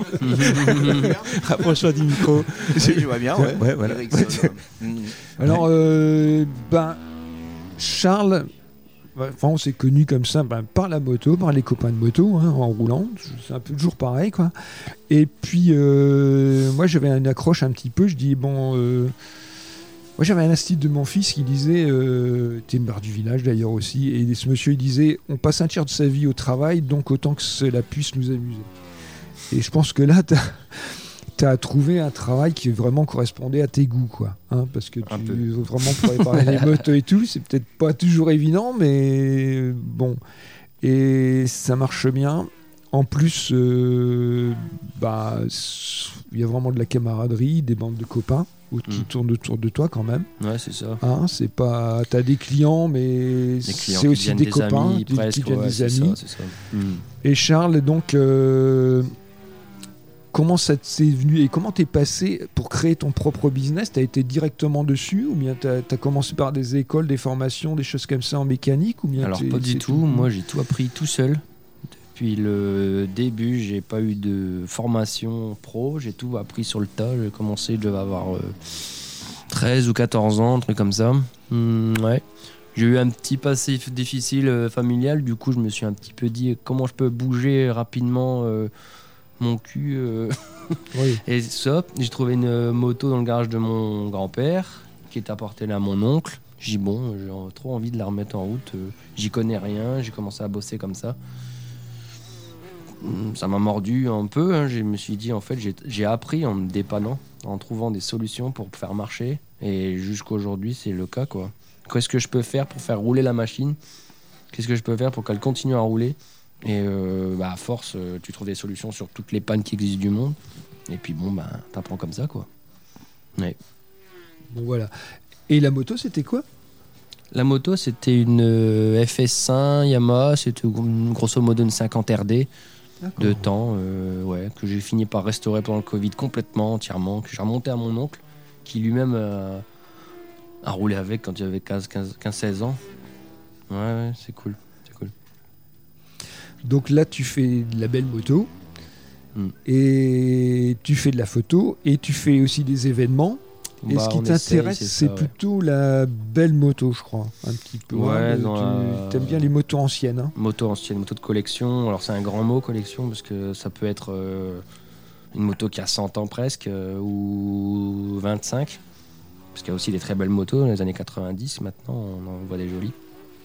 Rapproche-toi du micro. Oui, je vois bien, ouais. Ouais, voilà. Ericsson, euh, mm. Alors, euh, ben, Charles, ben, enfin, on s'est connus comme ça ben, par la moto, par les copains de moto, hein, en roulant. C'est un peu toujours pareil, quoi. Et puis, euh, moi, j'avais une accroche un petit peu. Je dis, bon, euh, moi, j'avais un instinct de mon fils qui disait, euh, t'es une barre du village d'ailleurs aussi, et ce monsieur, il disait, on passe un tiers de sa vie au travail, donc autant que cela puisse nous amuser. Et je pense que là, t'as... T'as trouvé un travail qui vraiment correspondait à tes goûts, quoi. Hein, parce que Un tu, peu. vraiment pour réparer les motos et tout, c'est peut-être pas toujours évident, mais euh, bon. Et ça marche bien. En plus, euh, bah, il y a vraiment de la camaraderie, des bandes de copains au- qui Mm. tournent autour de toi quand même. Ouais, c'est ça. Hein, c'est pas, t'as des clients, mais Les clients c'est qui aussi deviennent des, des copains, amis, des, presque. qui deviennent Ouais, des c'est amis. ça, c'est ça. Hmm. Et Charles, donc, euh, comment ça t'est venu et comment t'es passé pour créer ton propre business? T'as été directement dessus ou bien t'as as commencé par des écoles, des formations, des choses comme ça en mécanique ou bien Alors t'es- pas du c'est tout, moi j'ai tout appris tout seul. Depuis le début, j'ai pas eu de formation pro, j'ai tout appris sur le tas. J'ai commencé, je devais avoir euh, treize ou quatorze ans, un truc comme ça. Hmm, ouais. J'ai eu un petit passif difficile euh, familial, du coup je me suis un petit peu dit comment je peux bouger rapidement euh, mon cul. euh, Oui. Et ça, j'ai trouvé une euh, moto dans le garage de mon grand-père qui est apportée là à mon oncle. J'ai dit bon, j'ai euh, trop envie de la remettre en route. euh, J'y connais rien, j'ai commencé à bosser comme ça. Hum, Ça m'a mordu un peu. hein. Je me suis dit en fait, j'ai- j'ai appris en me dépannant, en trouvant des solutions pour faire marcher. Et jusqu'aujourd'hui, c'est le cas quoi. Qu'est-ce que je peux faire pour faire rouler la machine? Qu'est-ce que je peux faire pour qu'elle continue à rouler? Et euh, bah, à force, euh, tu trouves des solutions sur toutes les pannes qui existent du monde. Et puis bon, bah, t'apprends comme ça, quoi. Ouais. Bon voilà. Et la moto, c'était quoi? La moto, c'était une euh, F S un Yamaha. C'était gro- grosso modo une cinquante R D de temps, euh, ouais, que j'ai fini par restaurer pendant le Covid complètement, entièrement, que j'ai remonté à mon oncle, qui lui-même euh, a roulé avec quand j'avais quinze seize ans. Ouais, ouais, c'est cool. C'est cool. Donc là, tu fais de la belle moto Mm. et tu fais de la photo et tu fais aussi des événements. Et Bah, ce qui on essaye, t'intéresse, c'est c'est ça, ouais. plutôt la belle moto, je crois, un petit peu. Ouais, hein, dans tu la- t'aimes bien les motos anciennes. Hein. Moto ancienne, moto de collection. Alors c'est un grand mot collection parce que ça peut être euh, une moto qui a cent ans presque euh, ou vingt-cinq. Parce qu'il y a aussi des très belles motos dans les années quatre-vingt-dix maintenant, on en voit des jolies.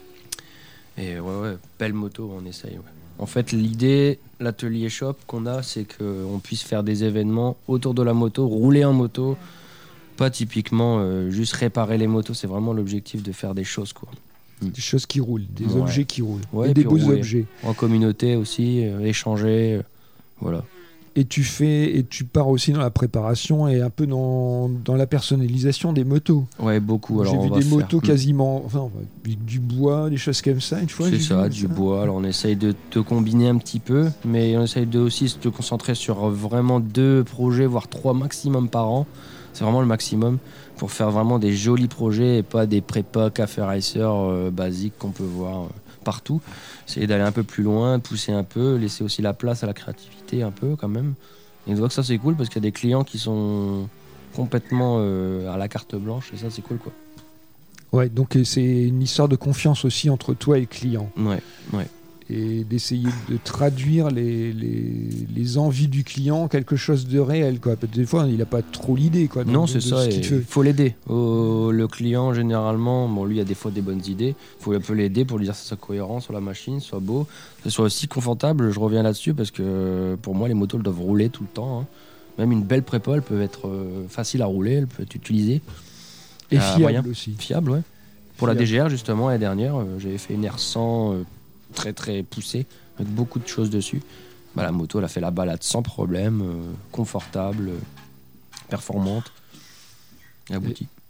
Et ouais, ouais, belle moto, on essaye. Ouais. En fait, l'idée, l'atelier shop qu'on a, c'est qu'on puisse faire des événements autour de la moto, rouler en moto. Pas typiquement euh, juste réparer les motos, c'est vraiment l'objectif de faire des choses quoi. Des choses qui roulent, des Ouais. objets qui roulent. Ouais, et et des puis beaux rouler. objets. En communauté aussi, euh, échanger, euh, voilà. Et tu fais et tu pars aussi dans la préparation et un peu dans, dans la personnalisation des motos. Ouais, beaucoup. Alors J'ai on vu va des faire- motos Hmm. quasiment, enfin, avec du bois, des choses comme ça. Une fois, C'est j'ai ça, vu du bois. Alors on essaye de te combiner un petit peu, mais on essaye de aussi se concentrer sur vraiment deux projets, voire trois maximum par an. C'est vraiment le maximum pour faire vraiment des jolis projets et pas des prépa café racer euh, basiques qu'on peut voir euh, partout. Essayer d'aller un peu plus loin, pousser un peu, laisser aussi la place à la créativité un peu quand même. Et on voit que ça c'est cool parce qu'il y a des clients qui sont complètement euh, à la carte blanche et ça c'est cool quoi. Ouais, donc euh, c'est une histoire de confiance aussi entre toi et le client. Ouais, ouais. Et d'essayer de traduire les, les, les envies du client en quelque chose de réel. Quoi. Des fois, il n'a pas trop l'idée. Quoi, Non, de- c'est de ça. ce Il qu'il fait. faut l'aider. Oh, le client, généralement, bon, lui, il a des fois des bonnes idées. Il faut un peu l'aider pour lui dire que ça soit cohérent sur la machine, soit beau, que ce soit aussi confortable. Je reviens là-dessus parce que pour moi, les motos elles doivent rouler tout le temps. hein. Même une belle prépa, elle peut être euh, facile à rouler, elle peut être utilisée. Et Ah, fiable moyen. aussi. Fiable, ouais. Pour la Fiable. D G R, justement, l'année dernière, euh, j'avais fait une R cent euh, très très poussée, avec beaucoup de choses dessus. Bah, la moto, elle a fait la balade sans problème, euh, confortable, euh, performante et aboutie.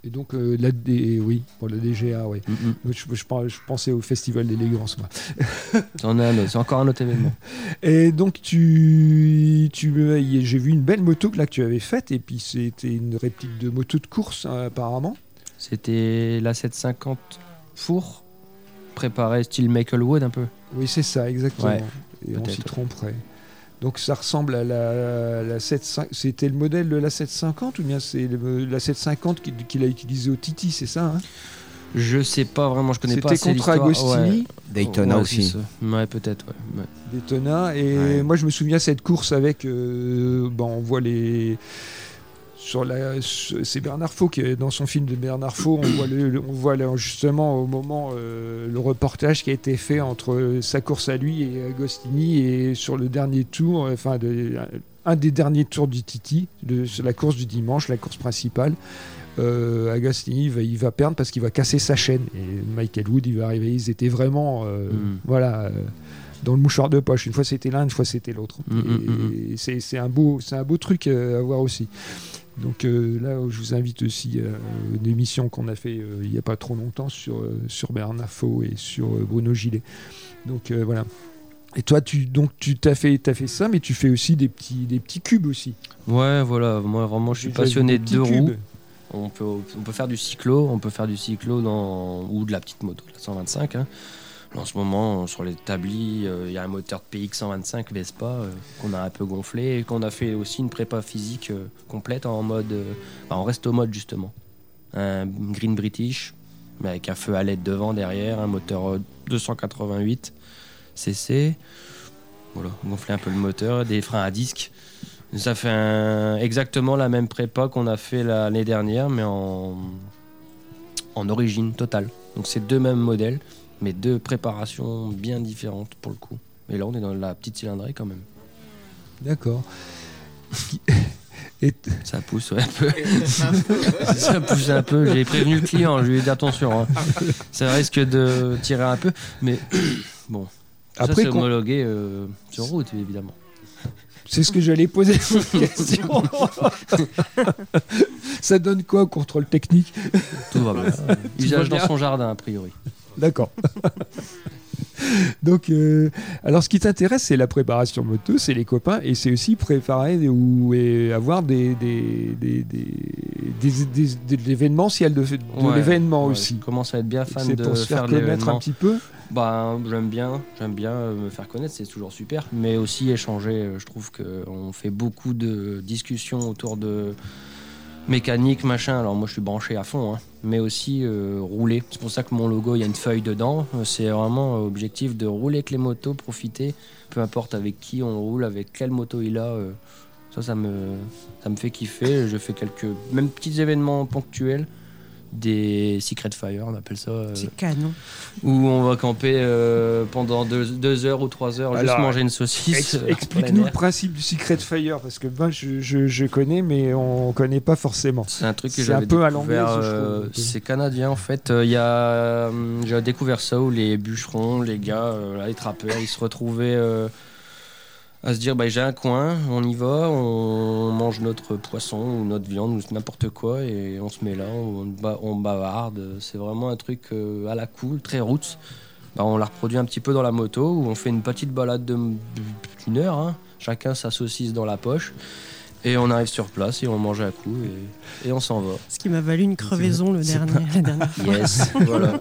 Et donc, euh, la, D- oui, pour la D G A, oui. Mm-hmm. Je, je, je pensais au Festival d'élégance, moi. C'en est un autre, c'est encore un autre événement. Et donc, tu, tu, j'ai vu une belle moto que, là, que tu avais faite, et puis c'était une réplique de moto de course, hein, apparemment. C'était la sept cent cinquante four, préparée style Maplewood un peu. Oui, c'est ça, exactement. Ouais, et on peut-être, s'y ouais. tromperait. Donc ça ressemble à la, la sept cent cinquante. C'était le modèle de la sept cent cinquante ou bien c'est le- la sept cent cinquante qu'il qu'il a utilisé au Titi, c'est ça, hein? Je sais pas vraiment, je connais C'était pas assez contre l'histoire. Agostini, Ouais. Daytona Ouais, aussi. c'est ça. Ouais, peut-être, ouais. ouais. Daytona. Et Ouais. moi je me souviens de cette course avec, euh, bon, on voit les... Sur la, c'est Bernard Faux qui est dans son film de Bernard Faux, on voit, le, le- on voit là, justement au moment euh, le reportage qui a été fait entre sa course à lui et Agostini, et sur le dernier tour, enfin de, un des derniers tours du Titi, de, sur la course du dimanche, la course principale. Euh, Agostini il va, il va perdre parce qu'il va casser sa chaîne, et Michael Wood il va arriver. Ils étaient vraiment euh, Mm. voilà euh, dans le mouchoir de poche. Une fois c'était l'un, une fois c'était l'autre. Mm, Et mm, mm. c'est, c'est un beau c'est un beau truc euh, à voir aussi. Donc euh, là, je vous invite aussi à une émission qu'on a fait euh, il n'y a pas trop longtemps sur, euh, sur Bernard Faux et sur euh, Bruno Gillet. Donc euh, voilà. Et toi, tu donc tu t'as fait t'as fait ça, mais tu fais aussi des petits des petits cubes aussi. Ouais, voilà, moi vraiment je suis Déjà, passionné des de petits deux cubes. roues. On peut, on peut faire du cyclo, on peut faire du cyclo dans, ou de la petite moto, la cent vingt-cinq. Hein. Là, en ce moment, sur les établis, il euh, y a un moteur de P X cent vingt-cinq Vespa euh, qu'on a un peu gonflé et qu'on a fait aussi une prépa physique euh, complète en mode, euh, enfin, en resto mode justement. Un Green British, mais avec un feu à L E D devant, derrière, un moteur euh, deux cent quatre-vingt-huit cc. Voilà, gonfler un peu le moteur, des freins à disque. Ça fait un- exactement la même prépa qu'on a fait l'année dernière, mais en, en origine totale. Donc c'est deux mêmes modèles, mais deux préparations bien différentes pour le coup. Et là, on est dans la petite cylindrée quand même. D'accord. Et t- Ça pousse ouais, un peu. Ça pousse un peu. J'ai prévenu le client, je lui ai dit attention. Hein. Ça risque de tirer un peu, mais bon. Tout Après, ça, c'est qu'on- homologué euh, sur route, évidemment. c'est ce que j'allais poser comme question. Ça donne quoi au contrôle technique? Tout va bien. va Usage dans bien. son jardin, a priori. D'accord. Donc, euh, alors ce qui t'intéresse, c'est la préparation moto, c'est les copains, et c'est aussi préparer ou et avoir des des des des, des, des- des- de l'événementiel, de, de Ouais, l'événement ouais, aussi. Je commence à être bien fan C'est de pour se faire faire de connaître un l'événement. petit peu. Bah, j'aime bien, j'aime bien euh, me faire connaître, c'est toujours super. Mais aussi échanger, euh, je trouve qu'on fait beaucoup de discussions autour de mécanique, machin. Alors moi, je suis branché à fond, hein. Mais aussi euh, rouler. C'est pour ça que mon logo, il y a une feuille dedans. Euh, C'est vraiment euh, objectif de rouler avec les motos, profiter. Peu importe avec qui on roule, avec quelle moto il a. euh, ça, ça me, ça me fait kiffer. Je fais quelques, même petits événements ponctuels. Des Secret Fire, on appelle ça. euh, C'est canon. où on va camper euh, pendant deux, deux heures ou trois heures, Alors, juste manger une saucisse. Ex- euh, en Explique-nous plein le air. principe du Secret Fire, parce que moi je, je, je connais, mais on connaît pas forcément. C'est un truc que C'est j'avais un peu à découvert. l'anglaise, je euh, trouve. c'est canadien en fait. Il y a, hum, j'ai découvert ça où les bûcherons, les gars, euh, là, les trappeurs, ils se retrouvaient euh, à se dire bah, j'ai un coin, on y va, on mange notre poisson ou notre viande ou n'importe quoi et on se met là, on, ba- on bavarde. C'est vraiment un truc euh, à la cool, très roots. Bah, on la reproduit un petit peu dans la moto où on fait une petite balade de- d'une heure. Hein. Chacun sa saucisse dans la poche. Et on arrive sur place et on mange un coup et, et on s'en va. Ce qui m'a valu une crevaison le c'est dernier, la dernière fois. Yes, voilà.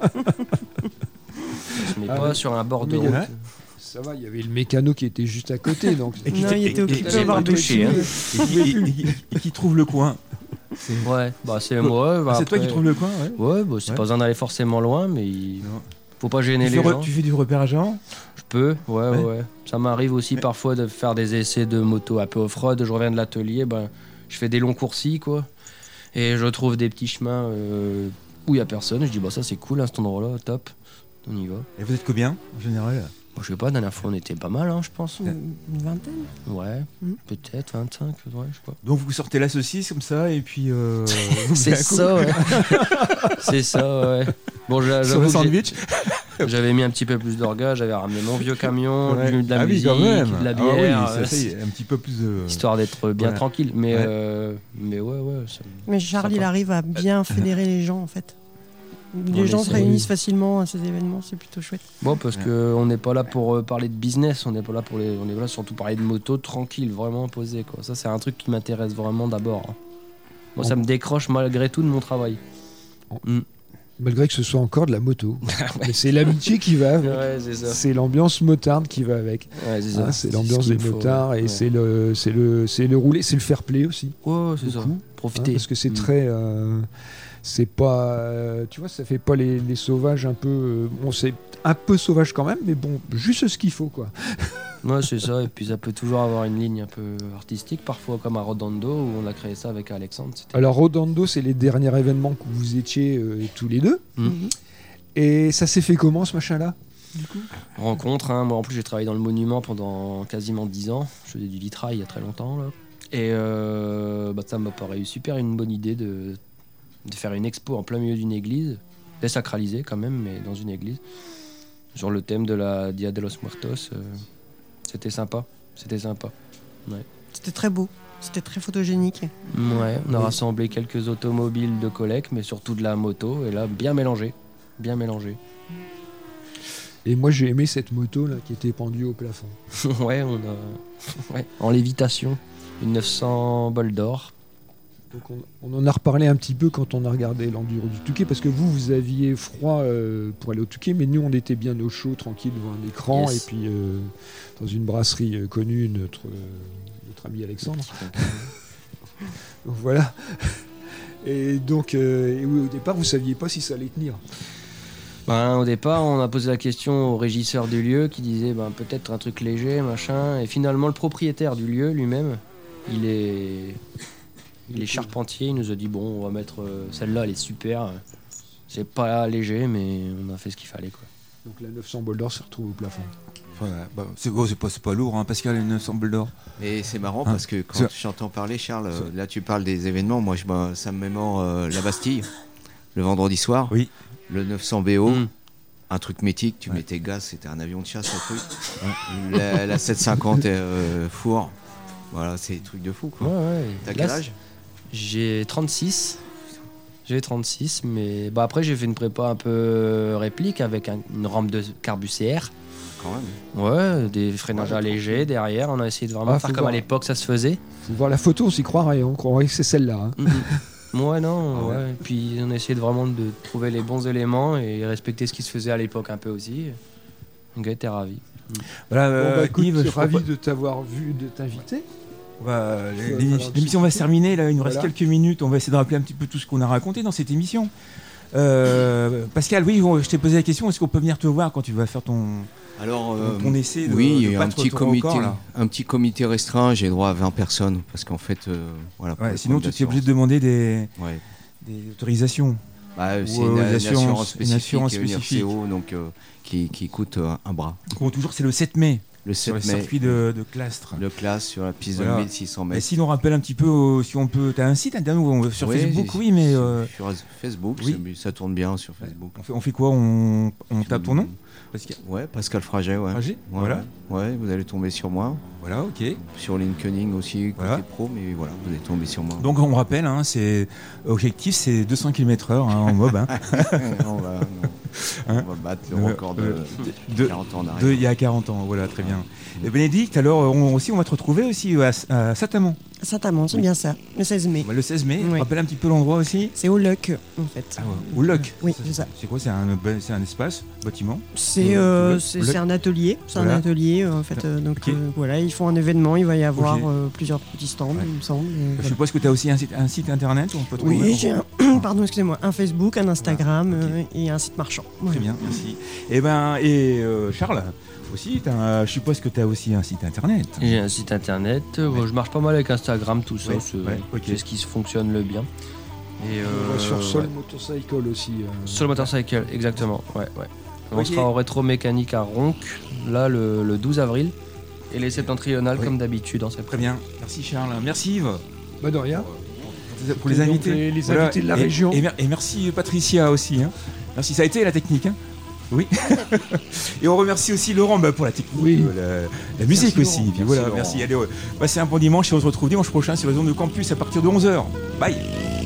On se met Ah pas ouais. sur un bord de Mais il y a- route. Ça va, il y avait le mécano qui était juste à côté, donc. Et qui Non, t- il était et- occupé et- à et- voir et- touché, hein. et- et- et- et qui trouve le coin. C'est Ouais, bah c'est moi. bah Ah, c'est toi qui après- trouves le coin, ouais. Ouais, bah c'est Ouais. pas besoin d'aller forcément loin, mais il... Non. faut pas gêner Tu les fais, re- gens. tu fais du repérage avant. Je peux, ouais, Ouais. ouais. Ça m'arrive aussi Ouais. parfois de faire des essais de moto un peu off-road. Je reviens de l'atelier, ben, je fais des longs coursis, quoi. Et je trouve des petits chemins euh, où il y a personne. Je dis, bah ça c'est cool, hein, cet endroit-là, top. On y va. Et vous êtes combien en général? Bon, je sais pas, la dernière fois on était pas mal, hein, je pense. Une une vingtaine. Ouais, Mm. peut-être vingt-cinq, ouais, je sais pas. Donc vous sortez la saucisse comme ça et puis. euh, vous C'est mettez un coup ça, ouais. C'est ça, ouais. Bon, j'a- Sur j'avoue le que j'ai- sandwich. J'avais mis un petit peu plus d'orgas, j'avais ramené mon vieux camion, Ouais. du- de la Ah oui, musique, quand même. de la Ah bière, oui, euh, ça, ça y est, un petit peu plus de... histoire d'être bien Voilà. tranquille. Mais, Ouais. euh, mais ouais, ouais. ça- Mais Charles, il Sympa. arrive à bien fédérer les gens, en fait. Les On gens se essaie. réunissent facilement à ces événements, c'est plutôt chouette. Bon, parce que on n'est pas là pour euh, parler de business, on n'est pas là pour les, on est là surtout parler de moto tranquille, vraiment posé quoi. Ça c'est un truc qui m'intéresse vraiment d'abord. hein. Moi ça me décroche malgré tout de mon travail. Mm. Malgré que ce soit encore de la moto. Mais c'est l'amitié qui va avec. Ouais, c'est ça. C'est l'ambiance motarde qui va avec. Ouais, c'est ça. Hein, c'est l'ambiance ce des qu'il faut, motards et ouais. c'est le, c'est le, c'est le roulé, c'est le fair play aussi. Ouais, c'est ça. Beaucoup. Hein, Profiter. parce que c'est Mm. très, euh, c'est pas, euh, tu vois, ça fait pas les, les sauvages un peu, euh, bon c'est un peu sauvage quand même, mais bon, juste ce qu'il faut quoi. Ouais, c'est ça. Et puis ça peut toujours avoir une ligne un peu artistique, parfois comme à Rodando où on a créé ça avec Alexandre. C'était- Alors Rodando, c'est les derniers événements que vous étiez euh, tous les deux. Mm. Et ça s'est fait comment ce machin-là? Rencontre, hein. Moi en plus j'ai travaillé dans le monument pendant quasiment dix ans. Je faisais du vitrail il y a très longtemps là. Et euh, bah, ça m'a paru super une bonne idée de, de faire une expo en plein milieu d'une église, désacralisée quand même, mais dans une église, sur le thème de la Dia de los Muertos. euh, c'était sympa, c'était sympa. Ouais. C'était très beau, c'était très photogénique. Ouais, on a rassemblé quelques automobiles de collecte, mais surtout de la moto, et là bien mélangé, bien mélangé. Et moi j'ai aimé cette moto là qui était pendue au plafond. Ouais, on a ouais, en lévitation, une neuf cents bol d'or. Donc on, on en a reparlé un petit peu quand on a regardé l'enduro du Touquet, parce que vous, vous aviez froid euh, pour aller au Touquet, mais nous, on était bien au chaud, tranquille, devant un écran, Yes. et puis euh, dans une brasserie euh, connue, notre, euh, notre ami Alexandre. Donc voilà. Et donc, euh, et oui, au départ, vous saviez pas si ça allait tenir. Ben, au départ, on a posé la question au régisseur du lieu qui disait ben, peut-être un truc léger, machin. Et finalement, le propriétaire du lieu lui-même, il est, il est charpentier. Il nous a dit bon, on va mettre euh, celle-là, elle est super. C'est pas léger, mais on a fait ce qu'il fallait quoi. Donc la neuf cents bol d'or se retrouve au plafond. Voilà, bah, c'est oh, c'est pas, c'est pas lourd, hein, Pascal, les neuf cents bol d'or. Et c'est marrant Hein, parce que quand ça- j'entends parler, Charles, euh, là tu parles des événements, moi je, me- ça me mémore euh, la Bastille, le vendredi soir, Oui. le neuf cents B O, Mm. un truc mythique, tu Ouais. mettais gaz, c'était un avion de chasse, ce truc. la, la sept cent cinquante euh, four, voilà, c'est des trucs de fou quoi. Ouais, ouais. T'as Là, quel âge? J'ai trente-six. J'ai trente-six, mais bah, après j'ai fait une prépa un peu réplique avec un- une rampe de carbucéaire. Quand même. Ouais, des freinages allégés derrière. On a essayé de vraiment Ah, faire faut comme voir. à l'époque ça se faisait. Faut voir la photo, on s'y croirait, on croirait que c'est celle-là. hein. Mhm. Ouais, non, Ah ouais. ouais. Puis on a essayé de vraiment de trouver les bons éléments et respecter ce qui se faisait à l'époque un peu aussi. Le gars était ravi. Voilà, Bon, euh, bah, écoute, Yves, je je suis crois ravi pas- de t'avoir vu, de t'inviter. on va- Ouais, l'é- alors, l'émission va se terminer, là, il nous reste Voilà. quelques minutes, on va essayer de rappeler un petit peu tout ce qu'on a raconté dans cette émission. Euh, Pascal, oui, on- je t'ai posé la question, est-ce qu'on peut venir te voir quand tu vas faire ton, Alors, euh, ton essai de, oui, il de y a un battre petit, ton comité, record, là. un petit comité restreint, j'ai droit à vingt personnes, parce qu'en fait, euh, voilà. pour Ouais, les sinon, problèmes tu es obligé de demander des, d'assurance. Ouais. des autorisations. Bah, c'est Ou, une, euh, une assurances- assurance une spécifique, assurance une spécifique. R C O, donc, euh, qui, qui coûte euh, un bras. Bon, toujours, c'est le sept mai, Le sur sept le mai, circuit de, de Clastres. le classe sur la piste Voilà. de mille six cents Et mètres. si on rappelle un petit peu, euh, si on peut, t'as un site internet ou on- sur Oui, Facebook, j'ai- oui, mais sur- euh, sur Facebook, oui. c'est- ça tourne bien sur Facebook. on, fait, on fait quoi on, on tape ton nom Pascal Ouais, Pascal Fraget, ouais. Fraget, Ouais, voilà. Ouais, vous allez tomber sur moi. Voilà, ok. Sur LinkedIn aussi, côté Voilà. pro, mais voilà, vous allez tomber sur moi. Donc on rappelle, hein, c'est objectif, c'est deux cents kilomètres heure hein, en mob. Hein. on, va, non. Hein On va battre le Euh, record de, euh, de de- quarante ans en arrière. De, il y a quarante ans, voilà, très bien. Et Bénédicte, alors on, aussi, on va te retrouver aussi à, à Saint-Amand, Saint-Amand, c'est bien ça, le seize mai. le seize mai. Oui. Rappelle un petit peu l'endroit aussi. C'est au Luck, en fait. Ah ouais. Ou Loc. Oui, c'est ça. C'est quoi C'est un, c'est un espace, bâtiment C'est Euh, euh, le- c'est le- c'est un atelier, c'est Voilà. un atelier euh, en fait. euh, donc Ok. euh, voilà, ils font un événement, il va y avoir Ok. euh, plusieurs petits stands, Ouais. il me semble. et Je voilà. suppose que tu as aussi un site, un site internet où on peut trouver. Oui, j'ai un, pardon, excusez-moi, un Facebook, un Instagram Voilà, ok. euh, et un site marchand. Très Voilà. bien, merci. Et ben, et euh, Charles, aussi, t'as un- je suppose que tu as aussi un site internet. J'ai un site internet. euh, Ouais. Je marche pas mal avec Instagram, tout ça. Ouais, c'est ouais, ok. c'est ce qui se fonctionne le bien. Et On va euh, sur Sol ouais. Motorcycle aussi. euh. Sur le motorcycle, exactement. Ouais, ouais. On Ok. sera en rétro-mécanique à Ronc, là le, le douze avril. Et les septentrionales Oui. comme d'habitude en septembre. Très bien, merci Charles, merci Yves. Bah de rien. Pour, pour les Donc, invités. les- les invités de la et, région. Et, mer- et merci Patricia aussi. Hein. Merci, ça a été la technique. Hein. Oui. Et on remercie aussi Laurent bah, pour la technique, Oui. euh, la, la musique Merci, aussi. Laurent. Puis Merci, voilà, Laurent. merci. Allez, euh, passez un bon dimanche et on se retrouve dimanche prochain sur les ondes de campus à partir de onze heures. Bye.